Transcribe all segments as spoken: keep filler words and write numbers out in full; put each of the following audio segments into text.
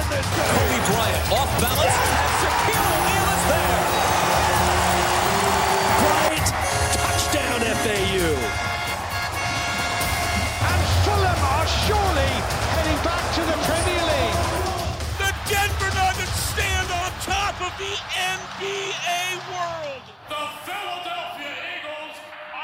in this game. Kobe Bryant off balance. And Shaquille O'Neal is there. Bryant, touchdown F A U. And Fulham are surely heading back to the Premier League. The Denver Nuggets stand on top of the N B A world. The Philadelphia Eagles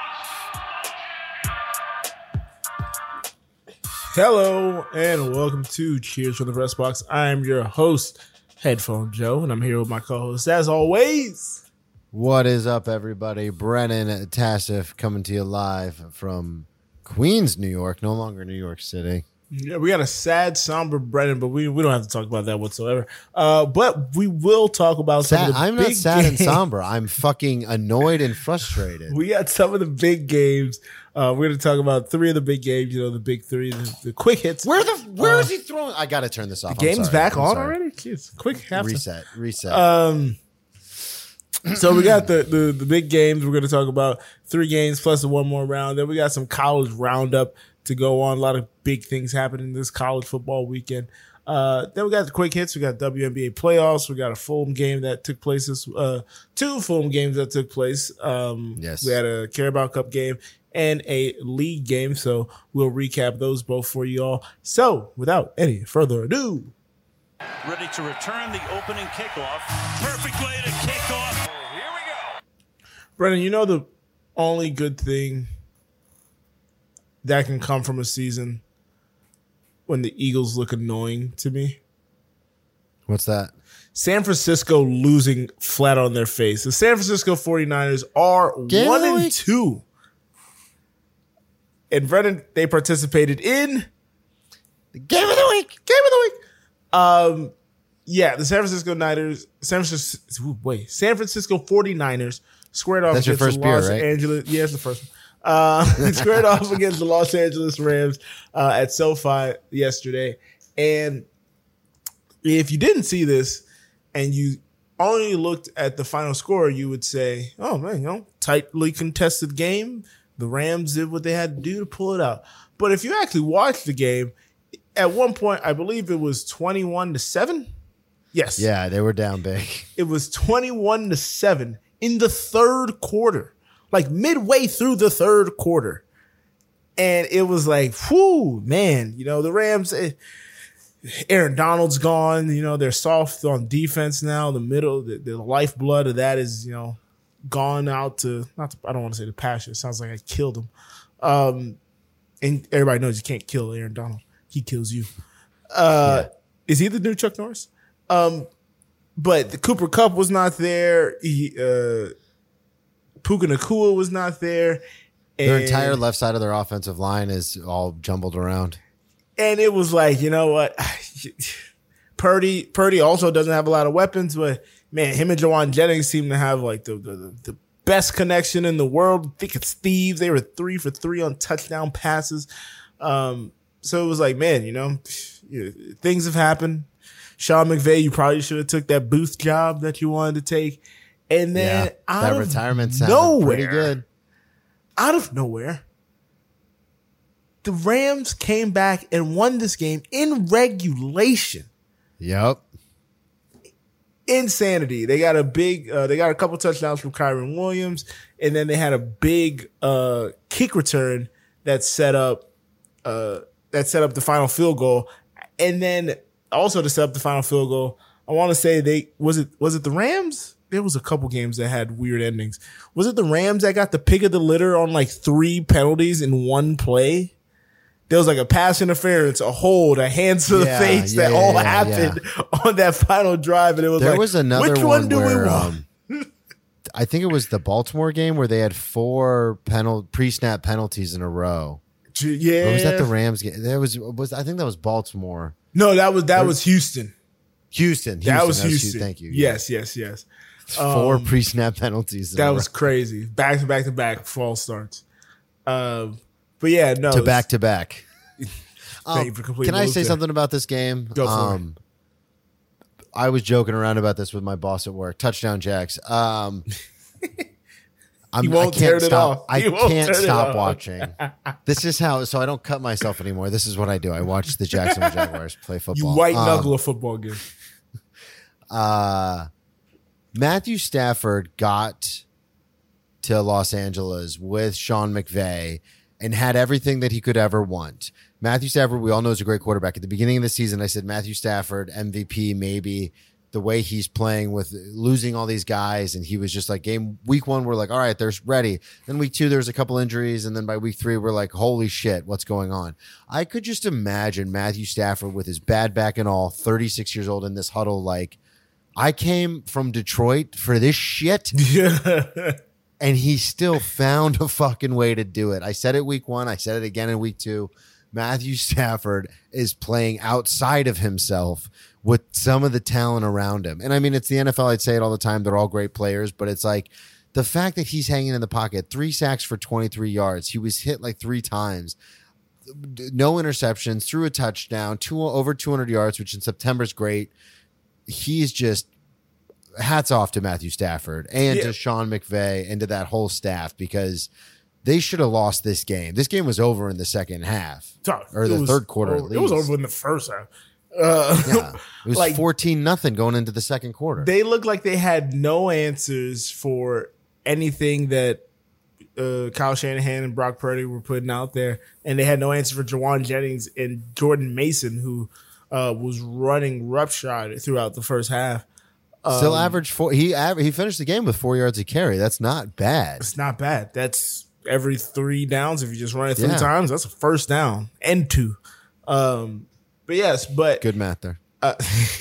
are... Hello and welcome to Cheers from the Press Box. I am your host, Headphone Joe, and I'm here with my co-host, as always. What is up, everybody? Brennan Tassif coming to you live from Queens, New York, no longer New York City. Yeah, we got a sad, somber Brennan, but we, we don't have to talk about that whatsoever. Uh, but we will talk about some Sad, of the I'm big not sad games. and somber. I'm fucking annoyed and frustrated. We got some of the big games. Uh, we're going to talk about three of the big games, you know, the big three, the, the quick hits. Where the where Uh, is he throwing? I got to turn this off. The I'm game's sorry. back I'm on sorry. already? Jeez, quick halftime. Reset, reset. Um, so we got the, the the big games. We're going to talk about three games plus the one more round. Then we got some college roundup to go on. A lot of big things happening this college football weekend. Uh, then we got the quick hits. We got W N B A playoffs. We got a Fulham game that took place this, uh, two Fulham games that took place. Um, Yes. We had a Carabao Cup game and a league game. So we'll recap those both for you all. So without any further ado, Ready to return the opening kickoff. Perfect way to kick off. Here we go. Brennan, you know the only good thing that can come from a season when the Eagles look annoying to me? What's that? San Francisco losing flat on their face. The San Francisco forty-niners are Game of one the and week. two. And Brennan, they participated in Game of the week. Game of the Week. Um, yeah, the San Francisco Niners, San Francisco, ooh, wait, San Francisco forty-niners squared off That's your against first the beer, Los right? Angeles. Yeah, it's the first one. Uh, squared off against the Los Angeles Rams uh, at SoFi yesterday. And if you didn't see this and you only looked at the final score, you would say, oh, man, you know, tightly contested game. The Rams did what they had to do to pull it out. But if you actually watch the game, at one point, I believe it was twenty-one to seven. Yes. Yeah, they were down big. It was twenty-one to seven in the third quarter, like midway through the third quarter. And it was like, whoo, man, you know, the Rams, eh, Aaron Donald's gone. You know, they're soft on defense now. The middle, the, the lifeblood of that is, you know, gone out to, not to, I don't want to say the pasture. It sounds like I killed him. Um, and everybody knows you can't kill Aaron Donald. He kills you. Uh, Yeah. Is he the new Chuck Norris? Um, but the Cooper Kupp was not there. He, uh, Puka Nacua was not there. Their And- entire left side of their offensive line is all jumbled around. And it was like, you know what? Purdy Purdy also doesn't have a lot of weapons, but man, him and Jawan Jennings seem to have like the, the, the best connection in the world. I think it's Steve. They were three for three on touchdown passes. Um, so it was like, man, you know, things have happened. Sean McVay, you probably should have took that Booth job that you wanted to take. And then Yeah, out that of retirement sounded nowhere, pretty good. out of nowhere, the Rams came back and won this game in regulation. Yep. Insanity. They got a big, uh, they got a couple touchdowns from Kyron Williams, and then they had a big uh, kick return that set up, uh, that set up the final field goal, and then also to set up the final field goal. I want to say they was it was it the Rams? There was a couple games that had weird endings. Was it the Rams that got the pick of the litter on like three penalties in one play? There was like a pass interference, a hold, a hands to the Yeah, face yeah, that yeah, all yeah, happened on that final drive, and it was There like, was another which one, one do where, we want? um, I think it was the Baltimore game where they had four penal pre-snap penalties in a row. yeah, Or was that the Rams game? There was was I think that was Baltimore. no, that was that was Houston. Houston. That Houston, was Houston. Thank you. Yes, yes, yes. Four Um, pre-snap penalties. in That a was row. crazy. Back to back to back false starts. Um, but yeah, no. to back to back. Thank you Um, for completing Can I those say there. something about this game? Go for it. um, I was joking around about this with my boss at work. Touchdown Jacks. Um, I'm, He won't I can't turn it stop. off. I He won't can't turn it stop off. watching. This is how. So I don't cut myself anymore. This is what I do. I watch the Jacksonville Jaguars play You football. white Um, knuckle a football game. uh, Matthew Stafford got to Los Angeles with Sean McVay and had everything that he could ever want. Matthew Stafford, we all know, is a great quarterback. At the beginning of the season, I said Matthew Stafford, M V P, maybe. The way he's playing with losing all these guys, and he was just like game week one, we're like, all right, they're ready. Then week two, there's a couple injuries, and then by week three, we're like, holy shit, what's going on? I could just imagine Matthew Stafford with his bad back and all, thirty-six years old in this huddle, like, I came from Detroit for this shit, and he still found a fucking way to do it. I said it week one, I said it again in week two. Matthew Stafford is playing outside of himself with some of the talent around him. And I mean, it's the N F L. I'd say it all the time. They're all great players, but it's like the fact that he's hanging in the pocket, three sacks for twenty-three yards. He was hit like three times, no interceptions, threw a touchdown, two over two hundred yards, which in September is great. He's just hats off to Matthew Stafford and Yeah. to Sean McVay and to that whole staff, because they should have lost this game. This game was over in the second half or It the was third quarter. over- at It was least. over in the first half. Uh, Yeah, it was like, fourteen nothing going into the second quarter. they looked like they had no answers for anything that uh, Kyle Shanahan and Brock Purdy were putting out there, and they had no answer for Jawan Jennings and Jordan Mason, who uh, was running roughshod throughout the first half. Still um, averaged four. He aver- he finished the game with four yards a carry. That's not bad. It's not bad. That's every three downs. If you just run it three Yeah. times, that's a first down and two. Um, but yes, but Good math there. Uh,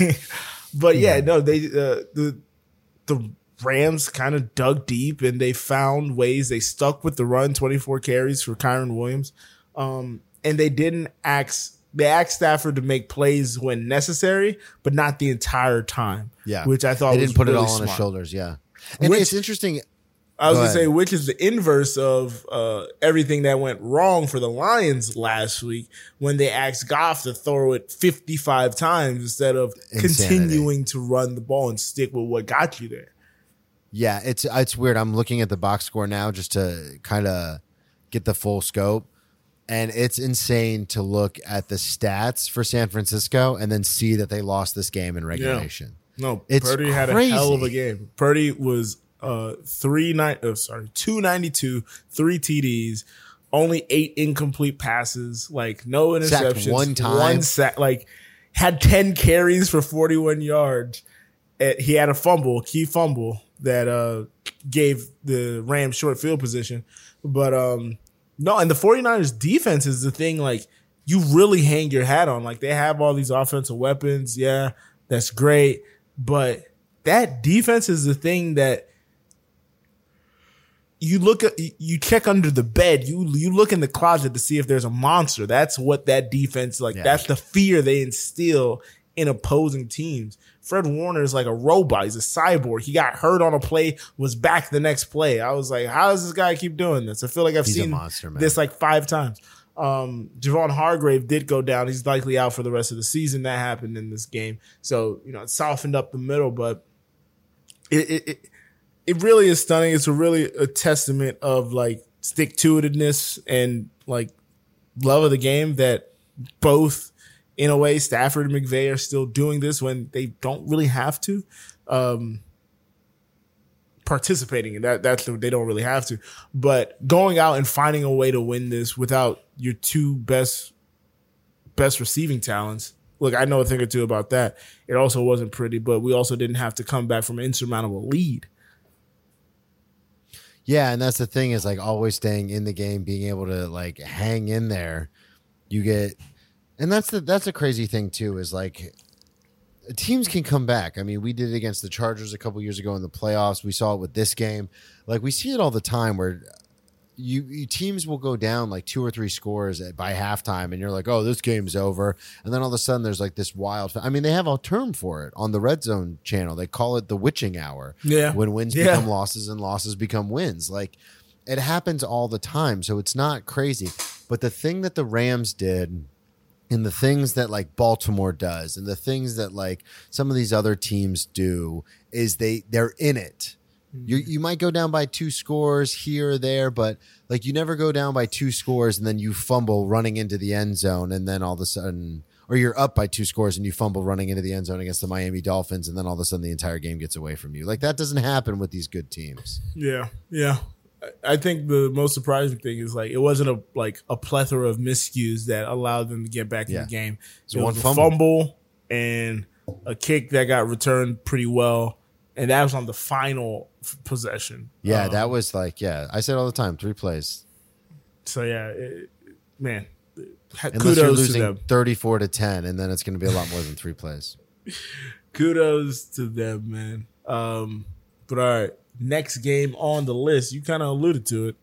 but yeah, no, they uh, the the Rams kind of dug deep and they found ways. They stuck with the run, twenty-four carries for Kyron Williams, um, and they didn't ask. They asked Stafford to make plays when necessary, but not the entire time. Yeah, which I thought they was didn't put really it all on smart. his shoulders. Yeah, and Which- it's interesting. I was Go going to say, ahead. which is the inverse of uh, everything that went wrong for the Lions last week when they asked Goff to throw it fifty-five times instead of Insanity. continuing to run the ball and stick with what got you there. Yeah, it's it's weird. I'm looking at the box score now just to kind of get the full scope, and it's insane to look at the stats for San Francisco and then see that they lost this game in regulation. No, It's Purdy had a crazy. hell of a game. Purdy was uh three nine oh, sorry, two ninety-two, three T Ds, only eight incomplete passes, like no Sacked interceptions, one time. one sack, like had ten carries for forty-one yards. Uh, He had a fumble, key fumble that uh gave the Rams short field position. But um no, and the 49ers defense is the thing, like you really hang your hat on. Like they have all these offensive weapons, yeah, that's great, but that defense is the thing that you look at, you check under the bed, you you look in the closet to see if there's a monster. That's what that defense, like Yeah. that's the fear they instill in opposing teams. Fred Warner is like a robot. He's a cyborg. He got hurt on a play, was back the next play. I was like, how does this guy keep doing this? I feel like I've He's a seen monster, man. this like five times. Um, Javon Hargrave did go down. He's likely out for the rest of the season. That happened in this game. So, you know, it softened up the middle, but it, it, it, it really is stunning. It's a really a testament of like stick to itiveness and like love of the game that both, in a way, Stafford and McVay are still doing this when they don't really have to. Um, participating in that, that's they don't really have to, but going out and finding a way to win this without your two best best receiving talents. Look, I know a thing or two about that. It also wasn't pretty, but we also didn't have to come back from an insurmountable lead. Yeah, and that's the thing is like always staying in the game, being able to like hang in there. You get, and that's the that's a crazy thing too is like teams can come back. I mean, we did it against the Chargers a couple years ago in the playoffs. We saw it with this game. Like we see it all the time where you, you teams will go down like two or three scores at, by halftime, and you're like, oh, this game's over. And then all of a sudden there's like this wild. I mean, they have a term for it on the Red Zone channel. They call it the witching hour. Yeah. When wins Yeah. become losses and losses become wins. Like it happens all the time. So it's not crazy. But the thing that the Rams did, and the things that like Baltimore does, and the things that like some of these other teams do, is they they're in it. You you might go down by two scores here or there, but like you never go down by two scores and then you fumble running into the end zone, and then all of a sudden, or you're up by two scores and you fumble running into the end zone against the Miami Dolphins, and then all of a sudden the entire game gets away from you. Like that doesn't happen with these good teams. Yeah, yeah. I think the most surprising thing is like it wasn't a like a plethora of miscues that allowed them to get back Yeah. in the game. So It one was a fumble. fumble and a kick that got returned pretty well, and that was on the final f- possession. Yeah, Um, that was like yeah. I said all the time, three plays. So yeah, it, man, Unless kudos you're to losing them. thirty-four to ten, and then it's going to be a lot more than three plays. Kudos to them, man. Um, but all right, next game on the list, you kind of alluded to it.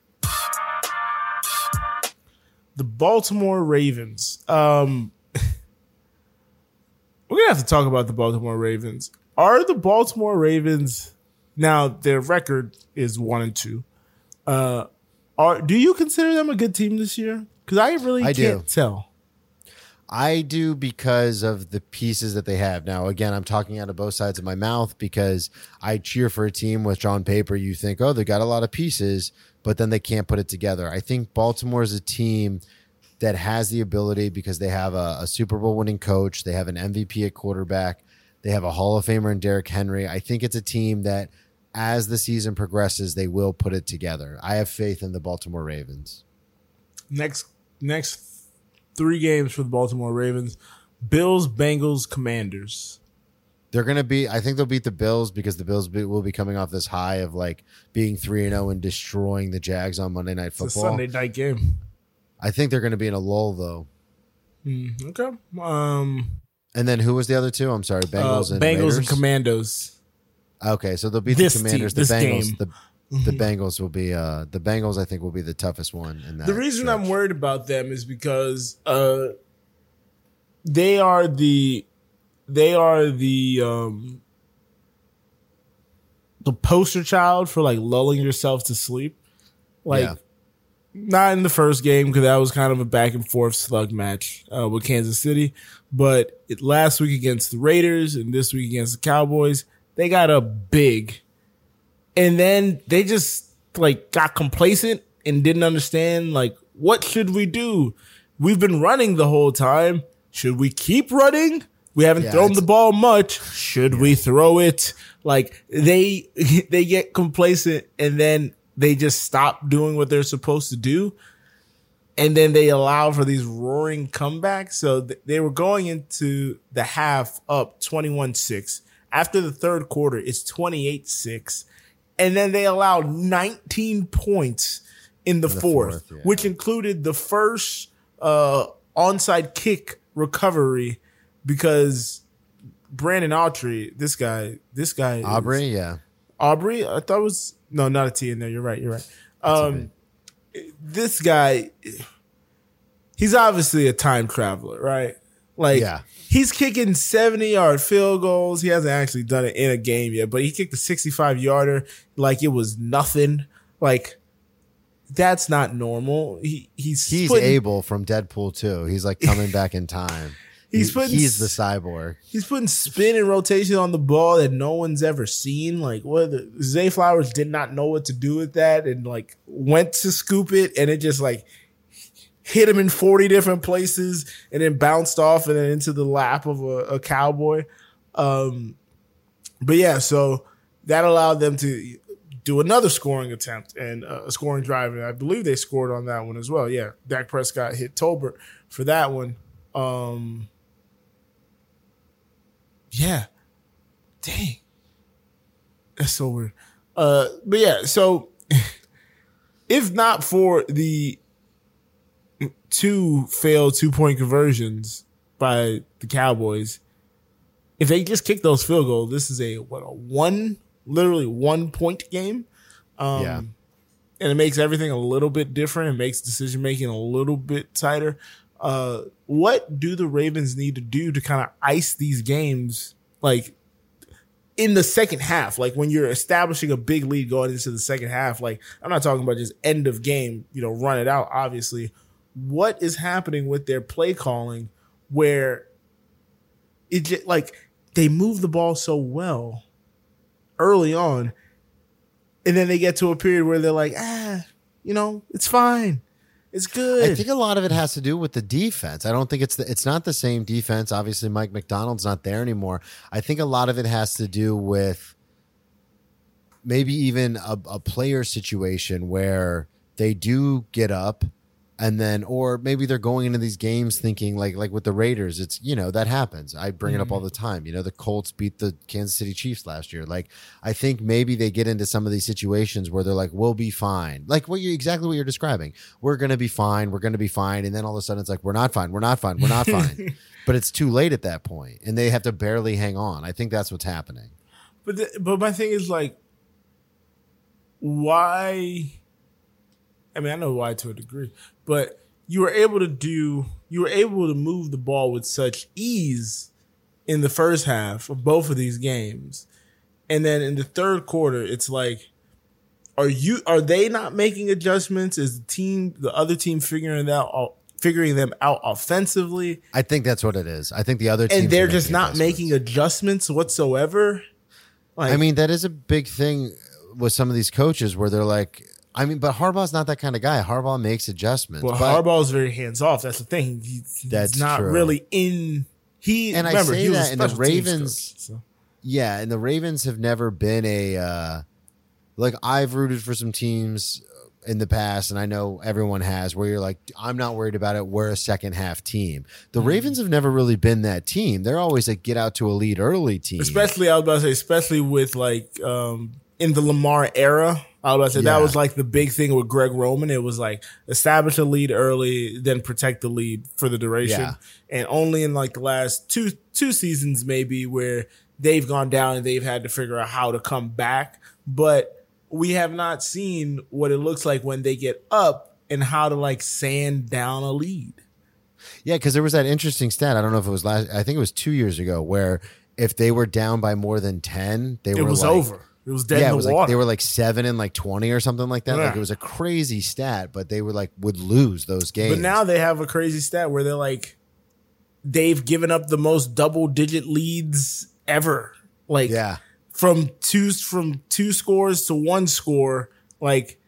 The Baltimore Ravens. Um, we're gonna have to talk about the Baltimore Ravens. Are the Baltimore Ravens now? Their record is one and two. Uh, are do you consider them a good team this year? Because I really I can't do. tell. I do because of the pieces that they have. Now, again, I'm talking out of both sides of my mouth because I cheer for a team which on paper you think, oh, they got a lot of pieces, but then they can't put it together. I think Baltimore is a team that has the ability because they have a, a Super Bowl winning coach. They have an M V P at quarterback. They have a Hall of Famer in Derrick Henry. I think it's a team that as the season progresses, they will put it together. I have faith in the Baltimore Ravens. Next, next three games for the Baltimore Ravens: Bills, Bengals, Commanders. They're going to be, I think they'll beat the Bills because the Bills be, will be coming off this high of like being three and oh and destroying the Jags on Monday Night It's a Football. Sunday night game. I think they're going to be in a lull though. Mm, okay. Um, And then who was the other two? I'm sorry, uh, Bengals and Bengals Raiders? and Commandos. Okay, so they'll beat This the Commanders. team- the this Bengals. game. The the Bengals will be uh the Bengals. I think will be the toughest one. In that The reason stretch. I'm worried about them is because uh, they are the they are the um, the poster child for like lulling yourself to sleep. Like Yeah. not in the first game because that was kind of a back and forth slug match uh, with Kansas City, but it, last week against the Raiders and this week against the Cowboys, they got a big. And then they just like got complacent and didn't understand like what should we do? We've been running the whole time. Should we keep running? We haven't Yeah, thrown it's- the ball much. Should we throw it? Like they they get complacent and then they just stop doing what they're supposed to do. And then they allow for these roaring comebacks. So th- they were going into the half up twenty-one six. After the third quarter, it's twenty-eight six. And then they allowed nineteen points in the, the fourth, fourth, yeah. which included the first uh, onside kick recovery because Brandon Autry, this guy, this guy, is- Aubrey. Yeah, Aubrey, I thought it was no, not a T in there. You're right. You're right. Um, this guy, he's obviously a time traveler, right? Like, Yeah. he's kicking seventy yard field goals. He hasn't actually done it in a game yet, but he kicked a sixty-five yarder like it was nothing. Like, that's not normal. He he's he's putting, Abel from Deadpool too. He's like coming back in time. He's He- putting he's the s- cyborg. He's putting spin and rotation on the ball that no one's ever seen. Like, what the, Zay Flowers did not know what to do with that and like went to scoop it and it just like hit him in forty different places and then bounced off and then into the lap of a, a cowboy. Um, but yeah, so that allowed them to do another scoring attempt and uh, a scoring drive. And I believe they scored on that one as well. Yeah, Dak Prescott hit Tolbert for that one. Um, Yeah. Dang. That's so weird. Uh, but yeah, so if not for the two failed two point conversions by the Cowboys, if they just kick those field goals, this is a what a one literally one point game. Um, Yeah. And it makes everything a little bit different. It makes decision making a little bit tighter. Uh, what do the Ravens need to do to kind of ice these games, like in the second half? Like when you're establishing a big lead going into the second half, like I'm not talking about just end of game, you know, run it out, obviously. What is happening with their play calling where it just like they move the ball so well early on and then they get to a period where they're like, ah, you know, it's fine. It's good. I think a lot of it has to do with the defense. I don't think it's the, it's not the same defense. Obviously, Mike McDonald's not there anymore. I think a lot of it has to do with maybe even a, a player situation where they do get up and then, or maybe they're going into these games thinking like, like with the Raiders, it's, you know, that happens. I bring mm-hmm. it up all the time. You know, the Colts beat the Kansas City Chiefs last year. Like, I think maybe they get into some of these situations where they're like, we'll be fine. Like what you, exactly what you're describing. We're going to be fine. We're going to be fine. And then all of a sudden it's like, we're not fine. We're not fine. We're not fine. But it's too late at that point and they have to barely hang on. I think that's what's happening. But, the, but my thing is like, why? I mean, I know why to a degree, but you were able to do, you were able to move the ball with such ease in the first half of both of these games. And then in the third quarter, it's like, are you, are they not making adjustments? Is the team, the other team figuring that out, figuring them out offensively? I think that's what it is. I think the other teams and they're just not making adjustments whatsoever. Like, I mean, that is a big thing with some of these coaches where they're like, I mean, but Harbaugh's not that kind of guy. Harbaugh makes adjustments. Well, but Harbaugh's very hands off. That's the thing. He, he's that's not true. really in. He and remember, I say he was that, a and the special teams Ravens, coach, so. yeah, and the Ravens have never been a uh, like I've rooted for some teams in the past, and I know everyone has, where you're like, I'm not worried about it. We're a second half team. The mm-hmm. Ravens have never really been that team. They're always a get out to a lead early team. Especially, I was about to say, especially with like um, in the Lamar era. I was about to say, yeah. that was like the big thing with Greg Roman. It was like establish a lead early, then protect the lead for the duration. Yeah. And only in like the last two two seasons maybe where they've gone down and they've had to figure out how to come back. But we have not seen what it looks like when they get up and how to like sand down a lead. Yeah, because there was that interesting stat. I don't know if it was last, I think it was two years ago, where if they were down by more than ten, they it were was like, over. It was dead yeah, in it was the like water. they were like seven and like twenty or something like that. Yeah. Like it was a crazy stat, but they were like would lose those games. But now they have a crazy stat where they're like they've given up the most double digit leads ever. Like yeah. from two from two scores to one score. Like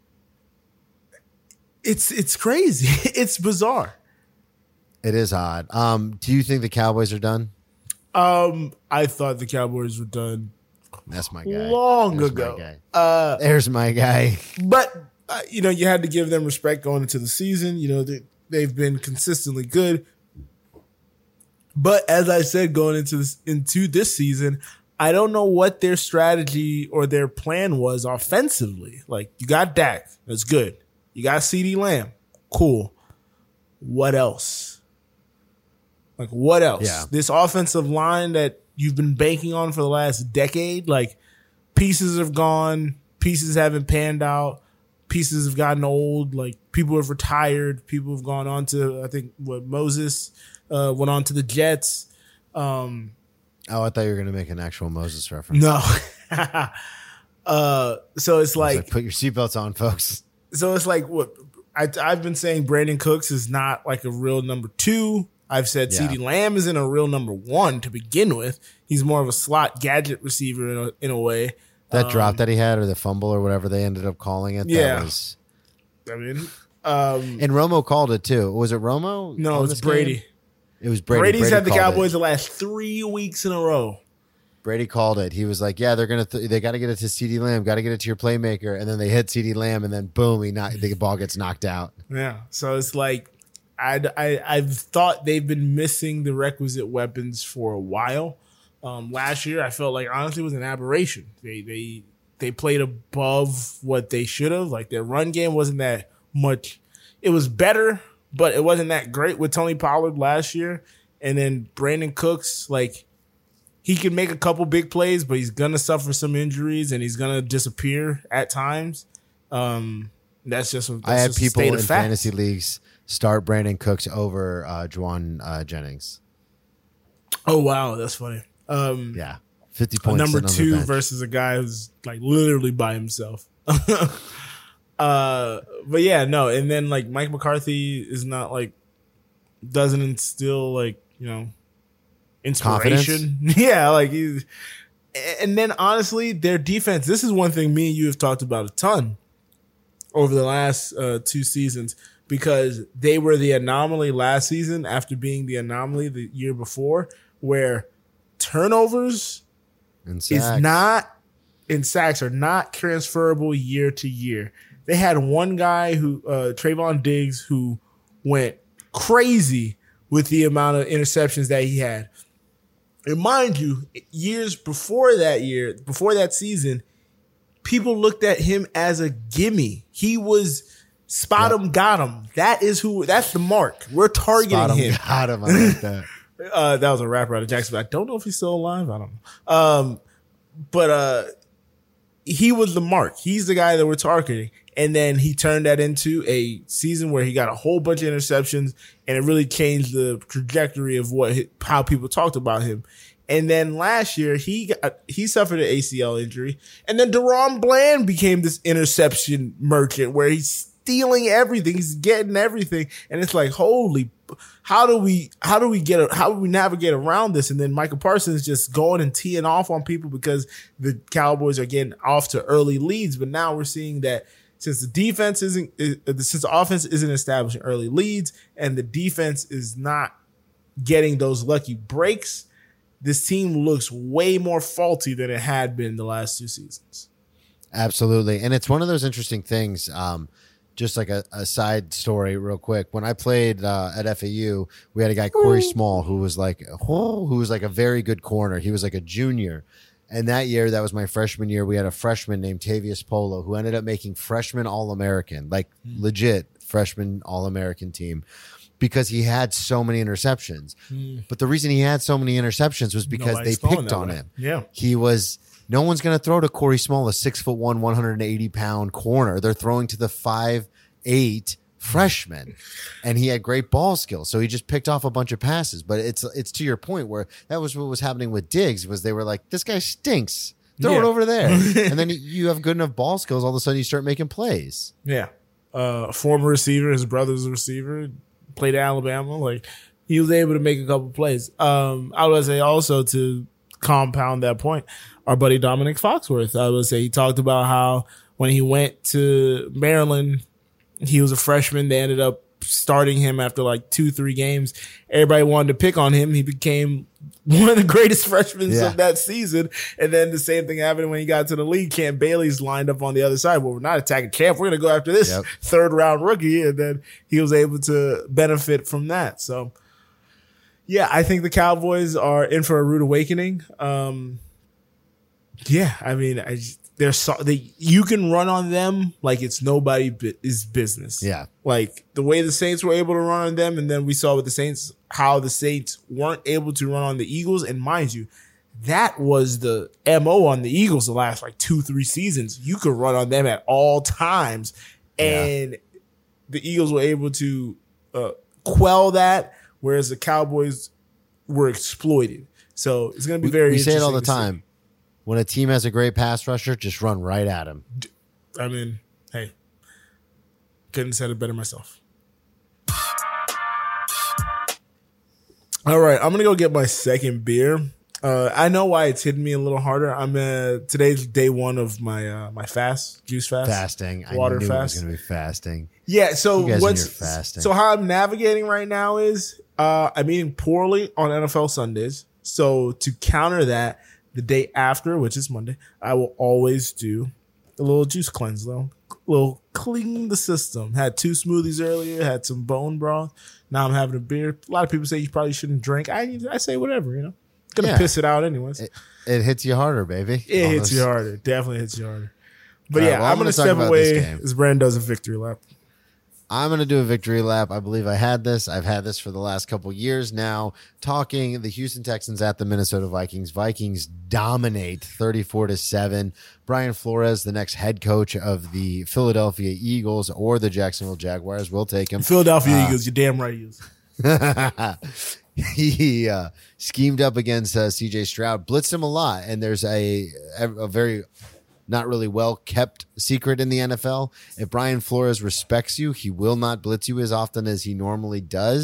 it's it's crazy. It's bizarre. It is odd. Um, do you think the Cowboys are done? Um, I thought the Cowboys were done. That's my guy. Long There's ago. My guy. Uh, There's my guy. But, uh, you know, you had to give them respect going into the season. You know, they, they've been consistently good. But as I said, going into this, into this season, I don't know what their strategy or their plan was offensively. Like, you got Dak. That's good. You got CeeDee Lamb. Cool. What else? Like, what else? Yeah. This offensive line that you've been banking on for the last decade, like pieces have gone, pieces haven't panned out, pieces have gotten old, like people have retired, people have gone on to, I think, what, Moses uh, went on to the Jets. Um, oh, I thought you were going to make an actual Moses reference. No. uh, so it's like, like, put your seatbelts on, folks. So it's like, what I, I've been saying Brandon Cooks is not like a real number two. I've said yeah. CeeDee Lamb isn't a real number one to begin with. He's more of a slot gadget receiver in a, in a way. That um, drop that he had, or the fumble, or whatever they ended up calling it. Yeah. That was, I mean, um, and Romo called it too. Was it Romo? No, it was Brady. Game? It was Brady. Brady's Brady had the Cowboys it. the last three weeks in a row. Brady called it. He was like, "Yeah, they're gonna. Th- they got to get it to CeeDee Lamb. Got to get it to your playmaker." And then they hit CeeDee Lamb, and then boom, he knocked, the ball gets knocked out. Yeah. So it's like, I, I, I've thought they've been missing the requisite weapons for a while. Um, last year, I felt like honestly it was an aberration. They they they played above what they should have. Like their run game wasn't that much. It was better, but it wasn't that great with Tony Pollard last year. And then Brandon Cooks, like he can make a couple big plays, but he's gonna suffer some injuries and he's gonna disappear at times. Um, that's just that's I had just people in facts. fantasy leagues start Brandon Cooks over uh, Juwan uh, Jennings. Oh wow, that's funny. Um, yeah, fifty a points. number on the two bench. versus a guy who's like literally by himself. uh, but yeah, no. And then like Mike McCarthy is not like doesn't instill like you know inspiration. Confidence? Yeah, like he's And then honestly, their defense, this is one thing me and you have talked about a ton over the last uh, two seasons, because they were the anomaly last season after being the anomaly the year before, where turnovers And is sacks. not and sacks are not transferable year to year. They had one guy who uh, Trayvon Diggs who went crazy with the amount of interceptions that he had. And mind you, years before that year, before that season, people looked at him as a gimme. He was spot him, got him. That is who. That's the mark. We're targeting Spot him, him. got him. I like that. Uh, that was a rapper out of Jacksonville. I don't know if he's still alive. I don't know. Um, but uh, he was the mark. He's the guy that we're targeting. And then he turned that into a season where he got a whole bunch of interceptions, and it really changed the trajectory of what how people talked about him. And then last year he got, he suffered an A C L injury, and then DeRon Bland became this interception merchant where he's stealing everything, he's getting everything, and it's like, holy, how do we how do we get how do we navigate around this? And then Michael Parsons just going and teeing off on people because the Cowboys are getting off to early leads, but now we're seeing that. Since the defense isn't, since the offense isn't establishing early leads and the defense is not getting those lucky breaks, this team looks way more faulty than it had been the last two seasons. Absolutely. And it's one of those interesting things. Um, just like a, a side story real quick. When I played uh, at F A U, we had a guy, Corey Small, who was like, who was like a very good corner. He was like a junior. And that year, that was my freshman year, we had a freshman named Tavius Polo who ended up making freshman All-American, like mm. legit freshman All-American team, because he had so many interceptions. Mm. But the reason he had so many interceptions was because Nobody's they picked on way. him. Yeah. He was, no one's going to throw to Corey Small, a six foot one, one hundred eighty pound corner. They're throwing to the five eight freshman, and he had great ball skills, so he just picked off a bunch of passes. But it's it's to your point where that was what was happening with Diggs, was they were like, this guy stinks, throw yeah. it over there. And then you have good enough ball skills, all of a sudden you start making plays. Yeah. Uh former receiver, his brother's a receiver, played at Alabama, like he was able to make a couple plays. um I would say also, to compound that point, our buddy Dominic Foxworth, I would say he talked about how when he went to Maryland, he was a freshman. They ended up starting him after like two, three games. Everybody wanted to pick on him. He became one of the greatest freshmen yeah. of that season. And then the same thing happened when he got to the league. Camp Bailey's lined up on the other side. Well, we're not attacking Camp. We're going to go after this yep. third round rookie. And then he was able to benefit from that. So, yeah, I think the Cowboys are in for a rude awakening. Um, yeah, I mean, I just, They're so, they, you can run on them like it's nobody bu- is business. Yeah. Like the way the Saints were able to run on them, and then we saw with the Saints how the Saints weren't able to run on the Eagles. And mind you, that was the M O on the Eagles the last like two, three seasons. You could run on them at all times. And yeah. the Eagles were able to uh, quell that, whereas the Cowboys were exploited. So it's going to be very we, we interesting. say it all the time. See. When a team has a great pass rusher, just run right at him. I mean, hey, couldn't have said it better myself. All right, I'm gonna go get my second beer. Uh, I know why it's hitting me a little harder. I'm uh, today's day one of my uh, my fast, juice fast, fasting, water I knew fast. It was gonna be fasting. Yeah. So you guys what's fasting. So how I'm navigating right now is uh, I'm eating poorly on N F L Sundays. So to counter that, the day after, which is Monday, I will always do a little juice cleanse, though. A little clean the system. Had two smoothies earlier, had some bone broth. Now I'm having a beer. A lot of people say you probably shouldn't drink. I I say whatever, you know. Gonna yeah. piss it out anyways. It, it hits you harder, baby. It Almost. hits you harder. Definitely hits you harder. But All yeah, right, well, I'm, I'm gonna, gonna step away as Brandon does a victory lap. I'm going to do a victory lap. I believe I had this. I've had this for the last couple years now. Talking the Houston Texans at the Minnesota Vikings. Vikings dominate thirty-four to seven. Brian Flores, the next head coach of the Philadelphia Eagles or the Jacksonville Jaguars, will take him. Philadelphia uh, Eagles, you're damn right he is. he uh, schemed up against uh, C J Stroud, blitzed him a lot, and there's a, a very not really well kept secret in the N F L. If Brian Flores respects you, he will not blitz you as often as he normally does.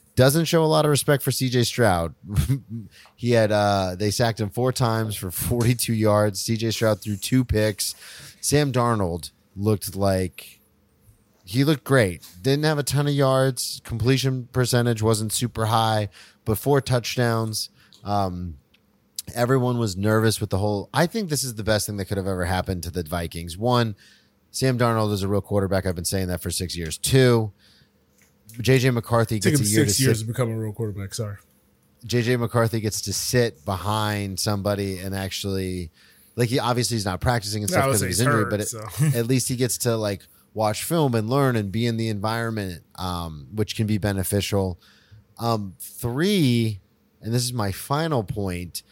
Doesn't show a lot of respect for C J Stroud. he had uh, they sacked him four times for forty-two yards. C J Stroud threw two picks. Sam Darnold looked like he looked great. Didn't have a ton of yards. Completion percentage wasn't super high, but four touchdowns. Um, everyone was nervous with the whole. I think this is the best thing that could have ever happened to the Vikings. One, Sam Darnold is a real quarterback. I've been saying that for six years. Two, J J McCarthy It took gets him a year six to years sit. to become a real quarterback. Sorry. J J McCarthy gets to sit behind somebody and actually, like, he obviously he's not practicing and Yeah, stuff I would because say of his he's injury, hurt, but it, so. at least he gets to like watch film and learn and be in the environment, um, which can be beneficial. Um, three, and this is my final point.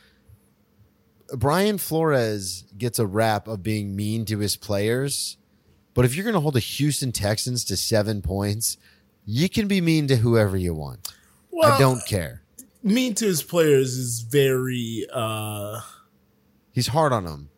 Brian Flores gets a rap of being mean to his players, but if you're going to hold the Houston Texans to seven points, you can be mean to whoever you want. Well, I don't care. Mean to his players is very uh He's hard on them.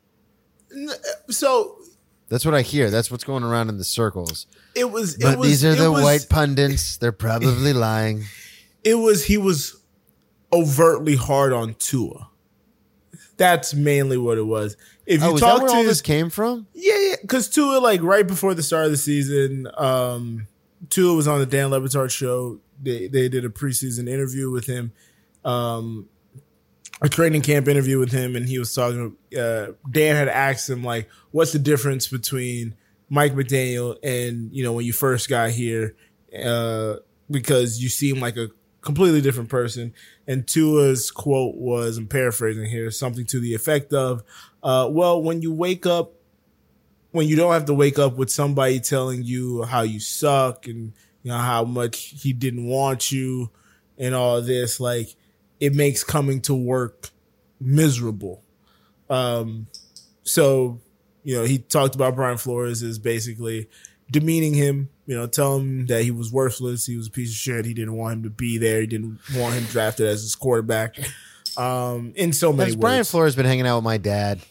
so That's what I hear. That's what's going around in the circles. it was it But was, these are it the was, white pundits. They're probably lying. It was he was overtly hard on Tua. That's mainly what it was. If you Oh, is talk that where to all his, this came from? yeah, yeah, because Tua, like right before the start of the season, um, Tua was on the Dan Le Batard show. They they did a preseason interview with him, um, a training camp interview with him, and he was talking. Uh, Dan had asked him like, "What's the difference between Mike McDaniel and you know when you first got here?" Uh, because you seem like a completely different person. And Tua's quote was, I'm paraphrasing here, something to the effect of, uh, well, when you wake up, when you don't have to wake up with somebody telling you how you suck and you know how much he didn't want you and all this, like it makes coming to work miserable. Um, so, you know, he talked about Brian Flores as basically demeaning him, you know, tell him that he was worthless, he was a piece of shit, he didn't want him to be there, he didn't want him drafted as his quarterback. Um, in so many Has words. Brian Flores been hanging out with my dad?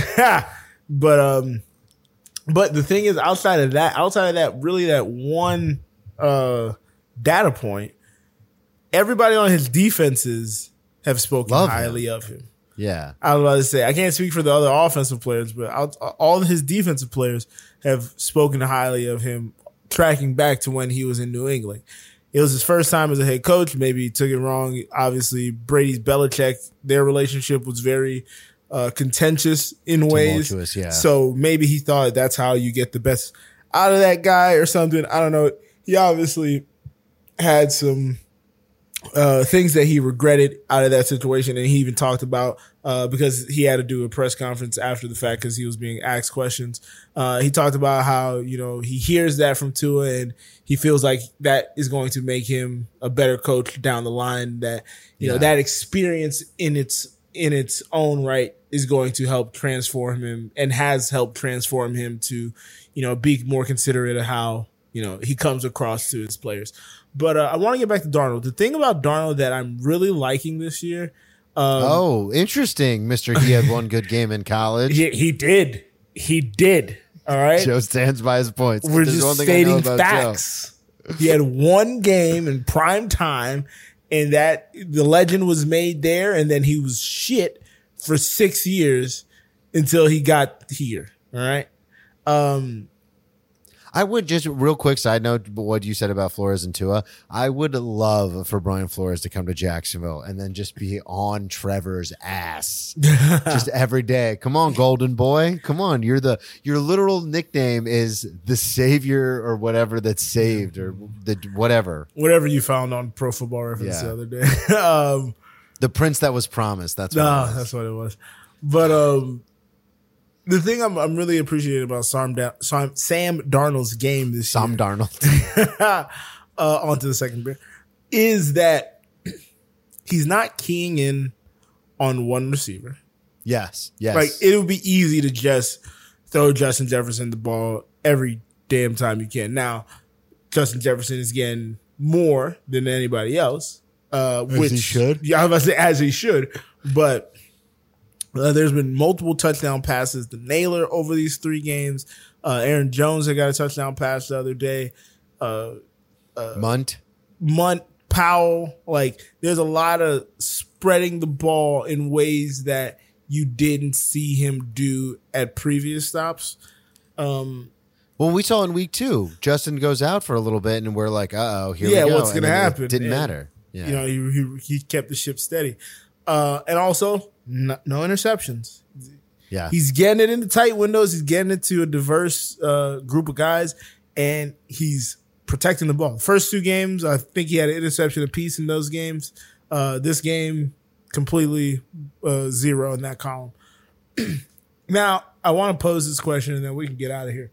but um, but the thing is, outside of that, outside of that, really that one uh data point, everybody on his defenses have spoken Love highly of him. Yeah. I was about to say, I can't speak for the other offensive players, but out, all of his defensive players have spoken highly of him, tracking back to when he was in New England. It was his first time as a head coach. Maybe he took it wrong. Obviously, Brady's Belichick, their relationship was very uh, contentious in ways. Tumultuous, yeah. So maybe he thought that's how you get the best out of that guy or something. I don't know. He obviously had some uh, things that he regretted out of that situation. And he even talked about, uh, because he had to do a press conference after the fact because he was being asked questions. Uh, he talked about how, you know, he hears that from Tua and he feels like that is going to make him a better coach down the line, that, you Yeah. know, that experience in its, in its own right is going to help transform him and has helped transform him to, you know, be more considerate of how, you know, he comes across to his players. But uh, I want to get back to Darnold. The thing about Darnold that I'm really liking this year. Um, Oh, interesting, Mister He had one good game in college. he, he did. He did. All right. Joe stands by his points. We're There's just one thing I know stating about facts. He had one game in prime time, and that the legend was made there, and then he was shit for six years until he got here. All right. Um, I would just real quick side note what you said about Flores and Tua. I would love for Brian Flores to come to Jacksonville and then just be on Trevor's ass just every day. Come on, golden boy. Come on. You're the your literal nickname is the savior or whatever that's saved or the whatever. whatever you found on Pro Football Reference Yeah. the other day. um, The prince that was promised. That's what No, it was. that's what it was. But um, the thing I'm I'm really appreciating about Sam, da- Sam, Sam Darnold's game this Sam year, Darnold. uh, onto the second beer, is that he's not keying in on one receiver. Yes. Yes. Like it would be easy to just throw Justin Jefferson the ball every damn time you can. Now, Justin Jefferson is getting more than anybody else. Uh, which he should. Yeah, I was about to say as he should, but uh, there's been multiple touchdown passes to Naylor over these three games. Uh, Aaron Jones had got a touchdown pass the other day. Uh, Munt. Munt Powell. Like, there's a lot of spreading the ball in ways that you didn't see him do at previous stops. Um, Well, we saw in week two, Justin goes out for a little bit, and we're like, "Uh oh, here yeah, we go." what's going to happen? It didn't And, matter. Yeah. You know, he, he he kept the ship steady, uh, and also no, no interceptions. yeah. He's getting it into tight windows. He's getting it to a diverse uh, group of guys, and he's protecting the ball. The first two games, I think he had an interception apiece in those games. Uh, this game, completely uh, zero in that column. Now, I want to pose this question, and then we can get out of here.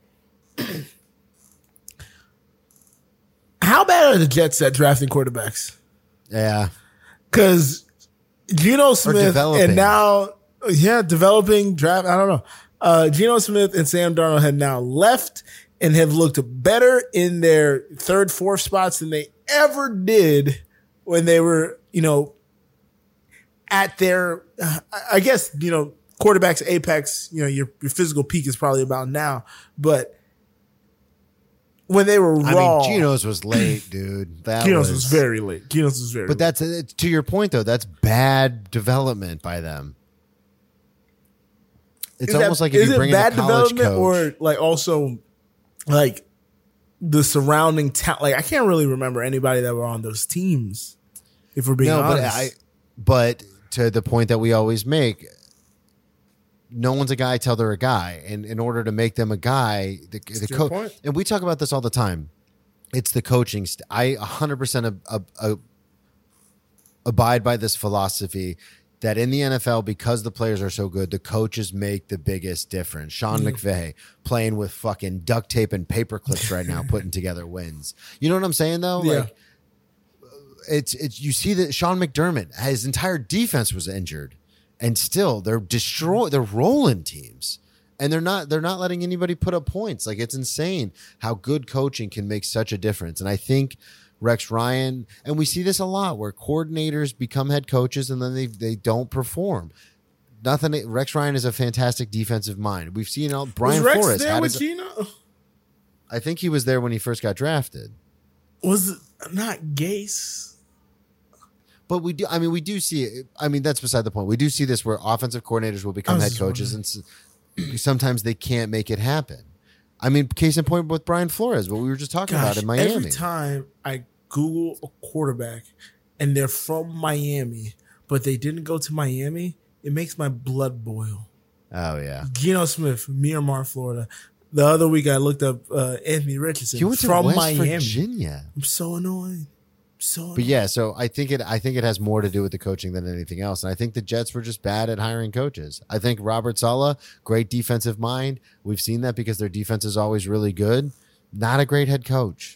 How bad are the Jets at drafting quarterbacks? yeah. Because Geno Smith developing. and now, yeah, developing draft. I don't know. Uh, Geno Smith and Sam Darnold have now left and have looked better in their third, fourth spots than they ever did when they were, you know, at their, uh, I guess, you know, quarterback's apex. You know, your your physical peak is probably about now, but when they were raw, I mean, Geno's was late, dude. That Geno's was, was very late. Geno's was very But late. that's it's, to your point, though. That's bad development by them. It's Is almost that- like if is you it bring in a bad college development coach. or like also like the surrounding talent. Like, I can't really remember anybody that were on those teams, if we're being no, honest. but I. But to the point that we always make, no one's a guy till they're a guy, and in order to make them a guy, the, the your coach. point. And we talk about this all the time. It's the coaching. St- I one hundred percent ab- ab- ab- abide by this philosophy that in the N F L, because the players are so good, the coaches make the biggest difference. Sean McVay playing with fucking duct tape and paper clips right now, putting together wins. You know what I'm saying, though? Yeah. Like, it's it's you see that Sean McDermott, his entire defense was injured, and still they're destroy they're rolling teams. And they're not they're not letting anybody put up points. Like, it's insane how good coaching can make such a difference. And I think Rex Ryan, and we see this a lot where coordinators become head coaches and then they they don't perform. Nothing. Rex Ryan is a fantastic defensive mind. We've seen all Brian was Rex Flores. there had with his- Geno? I think he was there when he first got drafted. Was it not Gase? But we do. I mean, we do see it. I mean, that's beside the point. We do see this where offensive coordinators will become I was head just coaches, and s- sometimes they can't make it happen. I mean, case in point with Brian Flores, what we were just talking Gosh, about in Miami. every time I Google a quarterback and they're from Miami, but they didn't go to Miami, it makes my blood boil. Oh yeah, Geno Smith, Miramar, Florida. The other week I looked up uh, Anthony Richardson he went to from West Miami. Virginia. I'm so annoyed. So annoyed. But yeah, so I think it. I think it has more to do with the coaching than anything else. And I think the Jets were just bad at hiring coaches. I think Robert Saleh, great defensive mind. We've seen that because their defense is always really good. Not a great head coach.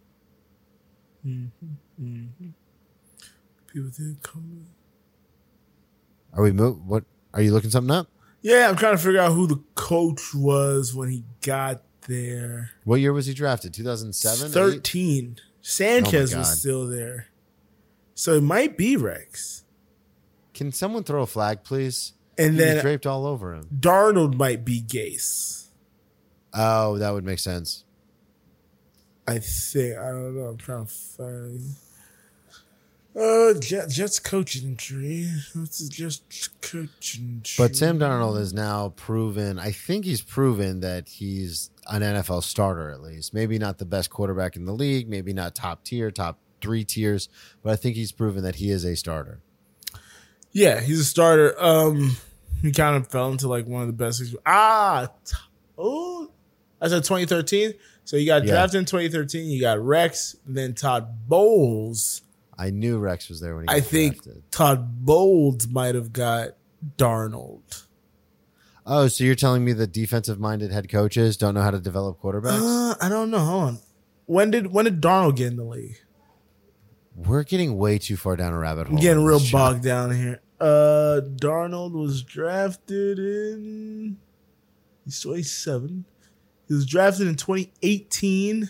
Mm-hmm. Mm-hmm. People did come. Are we mo- What are you looking something up? Yeah, I'm trying to figure out who the coach was when he got there. What year was he drafted? two thousand seven? thirteen. Sanchez Oh my was God. still there. So it might be Rex. Can someone throw a flag, please? And He then was draped all over him. Darnold might be Gase. Oh, that would make sense. I think. I don't know. I'm trying to find. Uh, Jet, Jets coaching tree. What's the Jets coaching tree? But Sam Darnold is now proven. I think he's proven that he's an N F L starter at least. Maybe not the best quarterback in the league. Maybe not top tier, top three tiers. But I think he's proven that he is a starter. Yeah, he's a starter. Um, he kind of fell into like one of the best. Ah, t- oh, I said twenty thirteen. So you got Yeah. drafted in twenty thirteen. You got Rex, and then Todd Bowles. I knew Rex was there when he got I think drafted. Todd Bowles might have got Darnold. Oh, so you're telling me the defensive-minded head coaches don't know how to develop quarterbacks? Uh, I don't know. Hold on. When did when did Darnold get in the league? We're getting way too far down a rabbit hole. I'm getting on real this show. bogged down here. Uh, Darnold was drafted in. He's twenty-seven. He was drafted in twenty eighteen.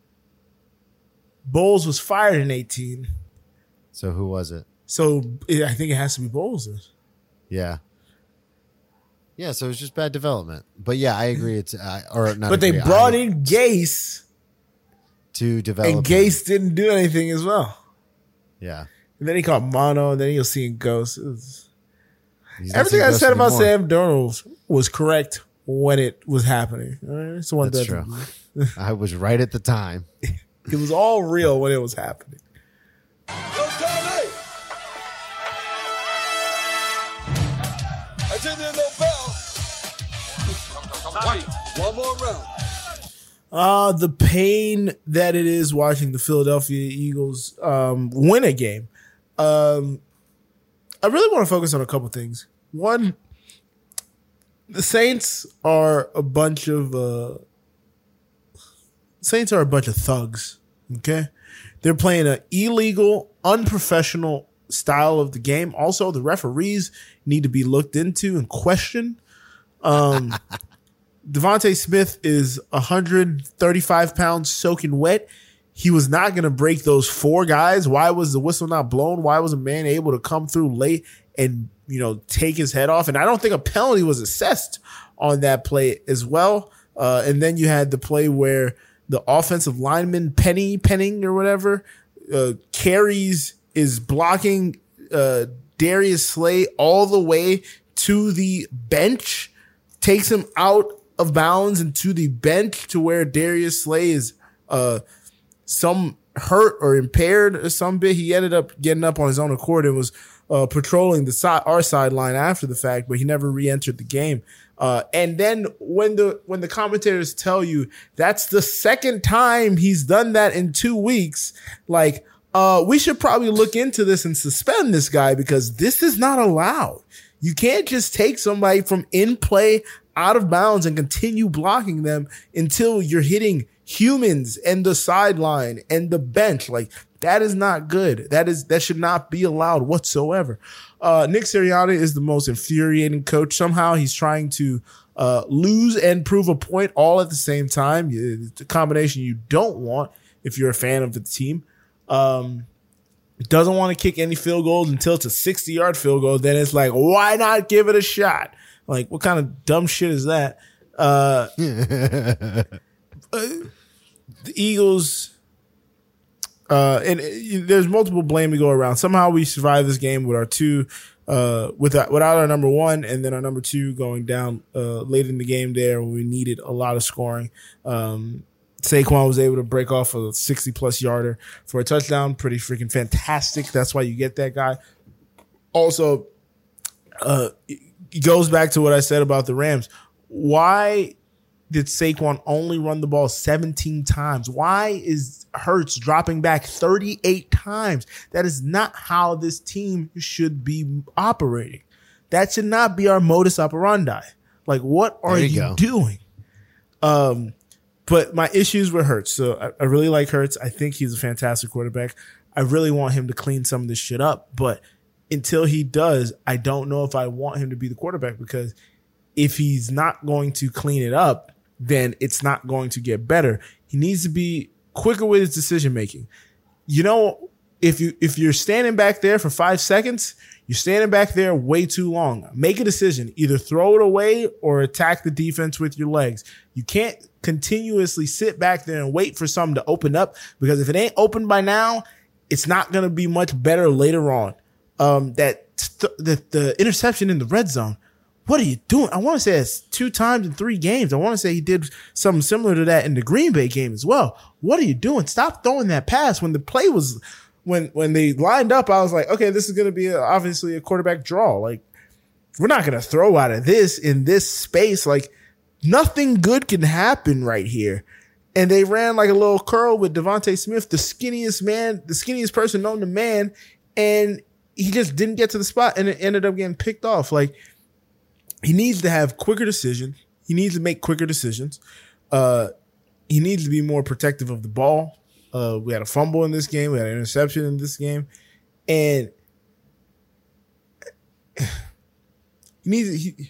Bowles was fired in eighteen. So who was it? So it, I think it has to be Bowles. Then. Yeah. Yeah, so it's just bad development. But yeah, I agree. It's uh, or not. But they agree, brought I- in Gase, to develop. and Gase didn't do anything as well. Yeah. And then he caught mono, and then he was seeing ghosts. It was, He's not everything seeing I ghosts said about anymore. Sam Darnold was correct when it was happening. All right? So one That's that- true. I was right at the time. It was all real when it was happening. One more round. Uh, the pain that it is watching the Philadelphia Eagles um, win a game. Um, I really want to focus on a couple things. One, the Saints are a bunch of uh, Saints are a bunch of thugs. Okay, they're playing an illegal, unprofessional style of the game. Also, the referees need to be looked into and questioned. Um, Devontae Smith is one hundred thirty-five pounds soaking wet. He was not going to break those four guys. Why was the whistle not blown? Why was a man able to come through late and, you know, take his head off? And I don't think a penalty was assessed on that play as well. Uh, and then you had the play where the offensive lineman, Penny, Penning or whatever, uh, carries, is blocking uh, Darius Slay all the way to the bench, takes him out of bounds and to the bench to where Darius Slay is uh, some hurt or impaired or some bit. He ended up getting up on his own accord and was uh, patrolling the side, our sideline after the fact, but he never re-entered the game. Uh, and then when the when the commentators tell you that's the second time he's done that in two weeks, like uh, we should probably look into this and suspend this guy because this is not allowed. You can't just take somebody from in play out of bounds and continue blocking them until you're hitting humans and the sideline and the bench. Like that is not good. That is, that should not be allowed whatsoever. Uh, Nick Sirianni is the most infuriating coach. Somehow he's trying to, uh, lose and prove a point all at the same time. It's a combination you don't want if you're a fan of the team. Um, doesn't want to kick any field goals until it's a sixty yard field goal. Then it's like, why not give it a shot? Like, what kind of dumb shit is that? Uh, uh, the Eagles, uh, and uh, there's multiple blame to go around. Somehow we survived this game with our two, uh, without, without our number one and then our number two going down uh, late in the game there when we needed a lot of scoring. Um, Saquon was able to break off a sixty plus yarder for a touchdown. Pretty freaking fantastic. That's why you get that guy. Also, uh, it goes back to what I said about the Rams. Why did Saquon only run the ball seventeen times? Why is Hurts dropping back thirty-eight times? That is not how this team should be operating. That should not be our modus operandi. Like, what are There you, you go. doing? Um, but my issues with Hurts. So I, I really like Hurts. I think he's a fantastic quarterback. I really want him to clean some of this shit up. But until he does, I don't know if I want him to be the quarterback, because if he's not going to clean it up, then it's not going to get better. He needs to be quicker with his decision making. You know, if you if you're standing back there for five seconds, you're standing back there way too long. Make a decision. Either throw it away or attack the defense with your legs. You can't continuously sit back there and wait for something to open up, because if it ain't open by now, it's not going to be much better later on. Um, that th- the, the interception in the red zone. What are you doing? I want to say it's two times in three games. I want to say he did something similar to that in the Green Bay game as well. What are you doing? Stop throwing that pass. When the play was, when, when they lined up, I was like, okay, this is going to be a, obviously a quarterback draw. Like, we're not going to throw out of this in this space. Like, nothing good can happen right here. And they ran like a little curl with Devontae Smith, the skinniest man, the skinniest person known to man. And he just didn't get to the spot, and it ended up getting picked off. Like, he needs to have quicker decisions. He needs to make quicker decisions. Uh, he needs to be more protective of the ball. Uh, we had a fumble in this game. We had an interception in this game. And he needs he,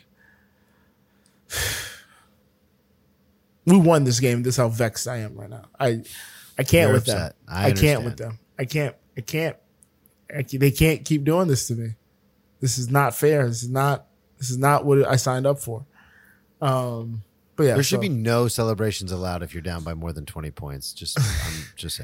we won this game. This is how vexed I am right now. I I can't You're with upset. them. I I can't understand. with them. I can't. I can't. I can't. They can't keep doing this to me. This is not fair. This is not. This is not what I signed up for. Um, but yeah, There should so- be no celebrations allowed if you're down by more than twenty points. Just, I'm just saying that.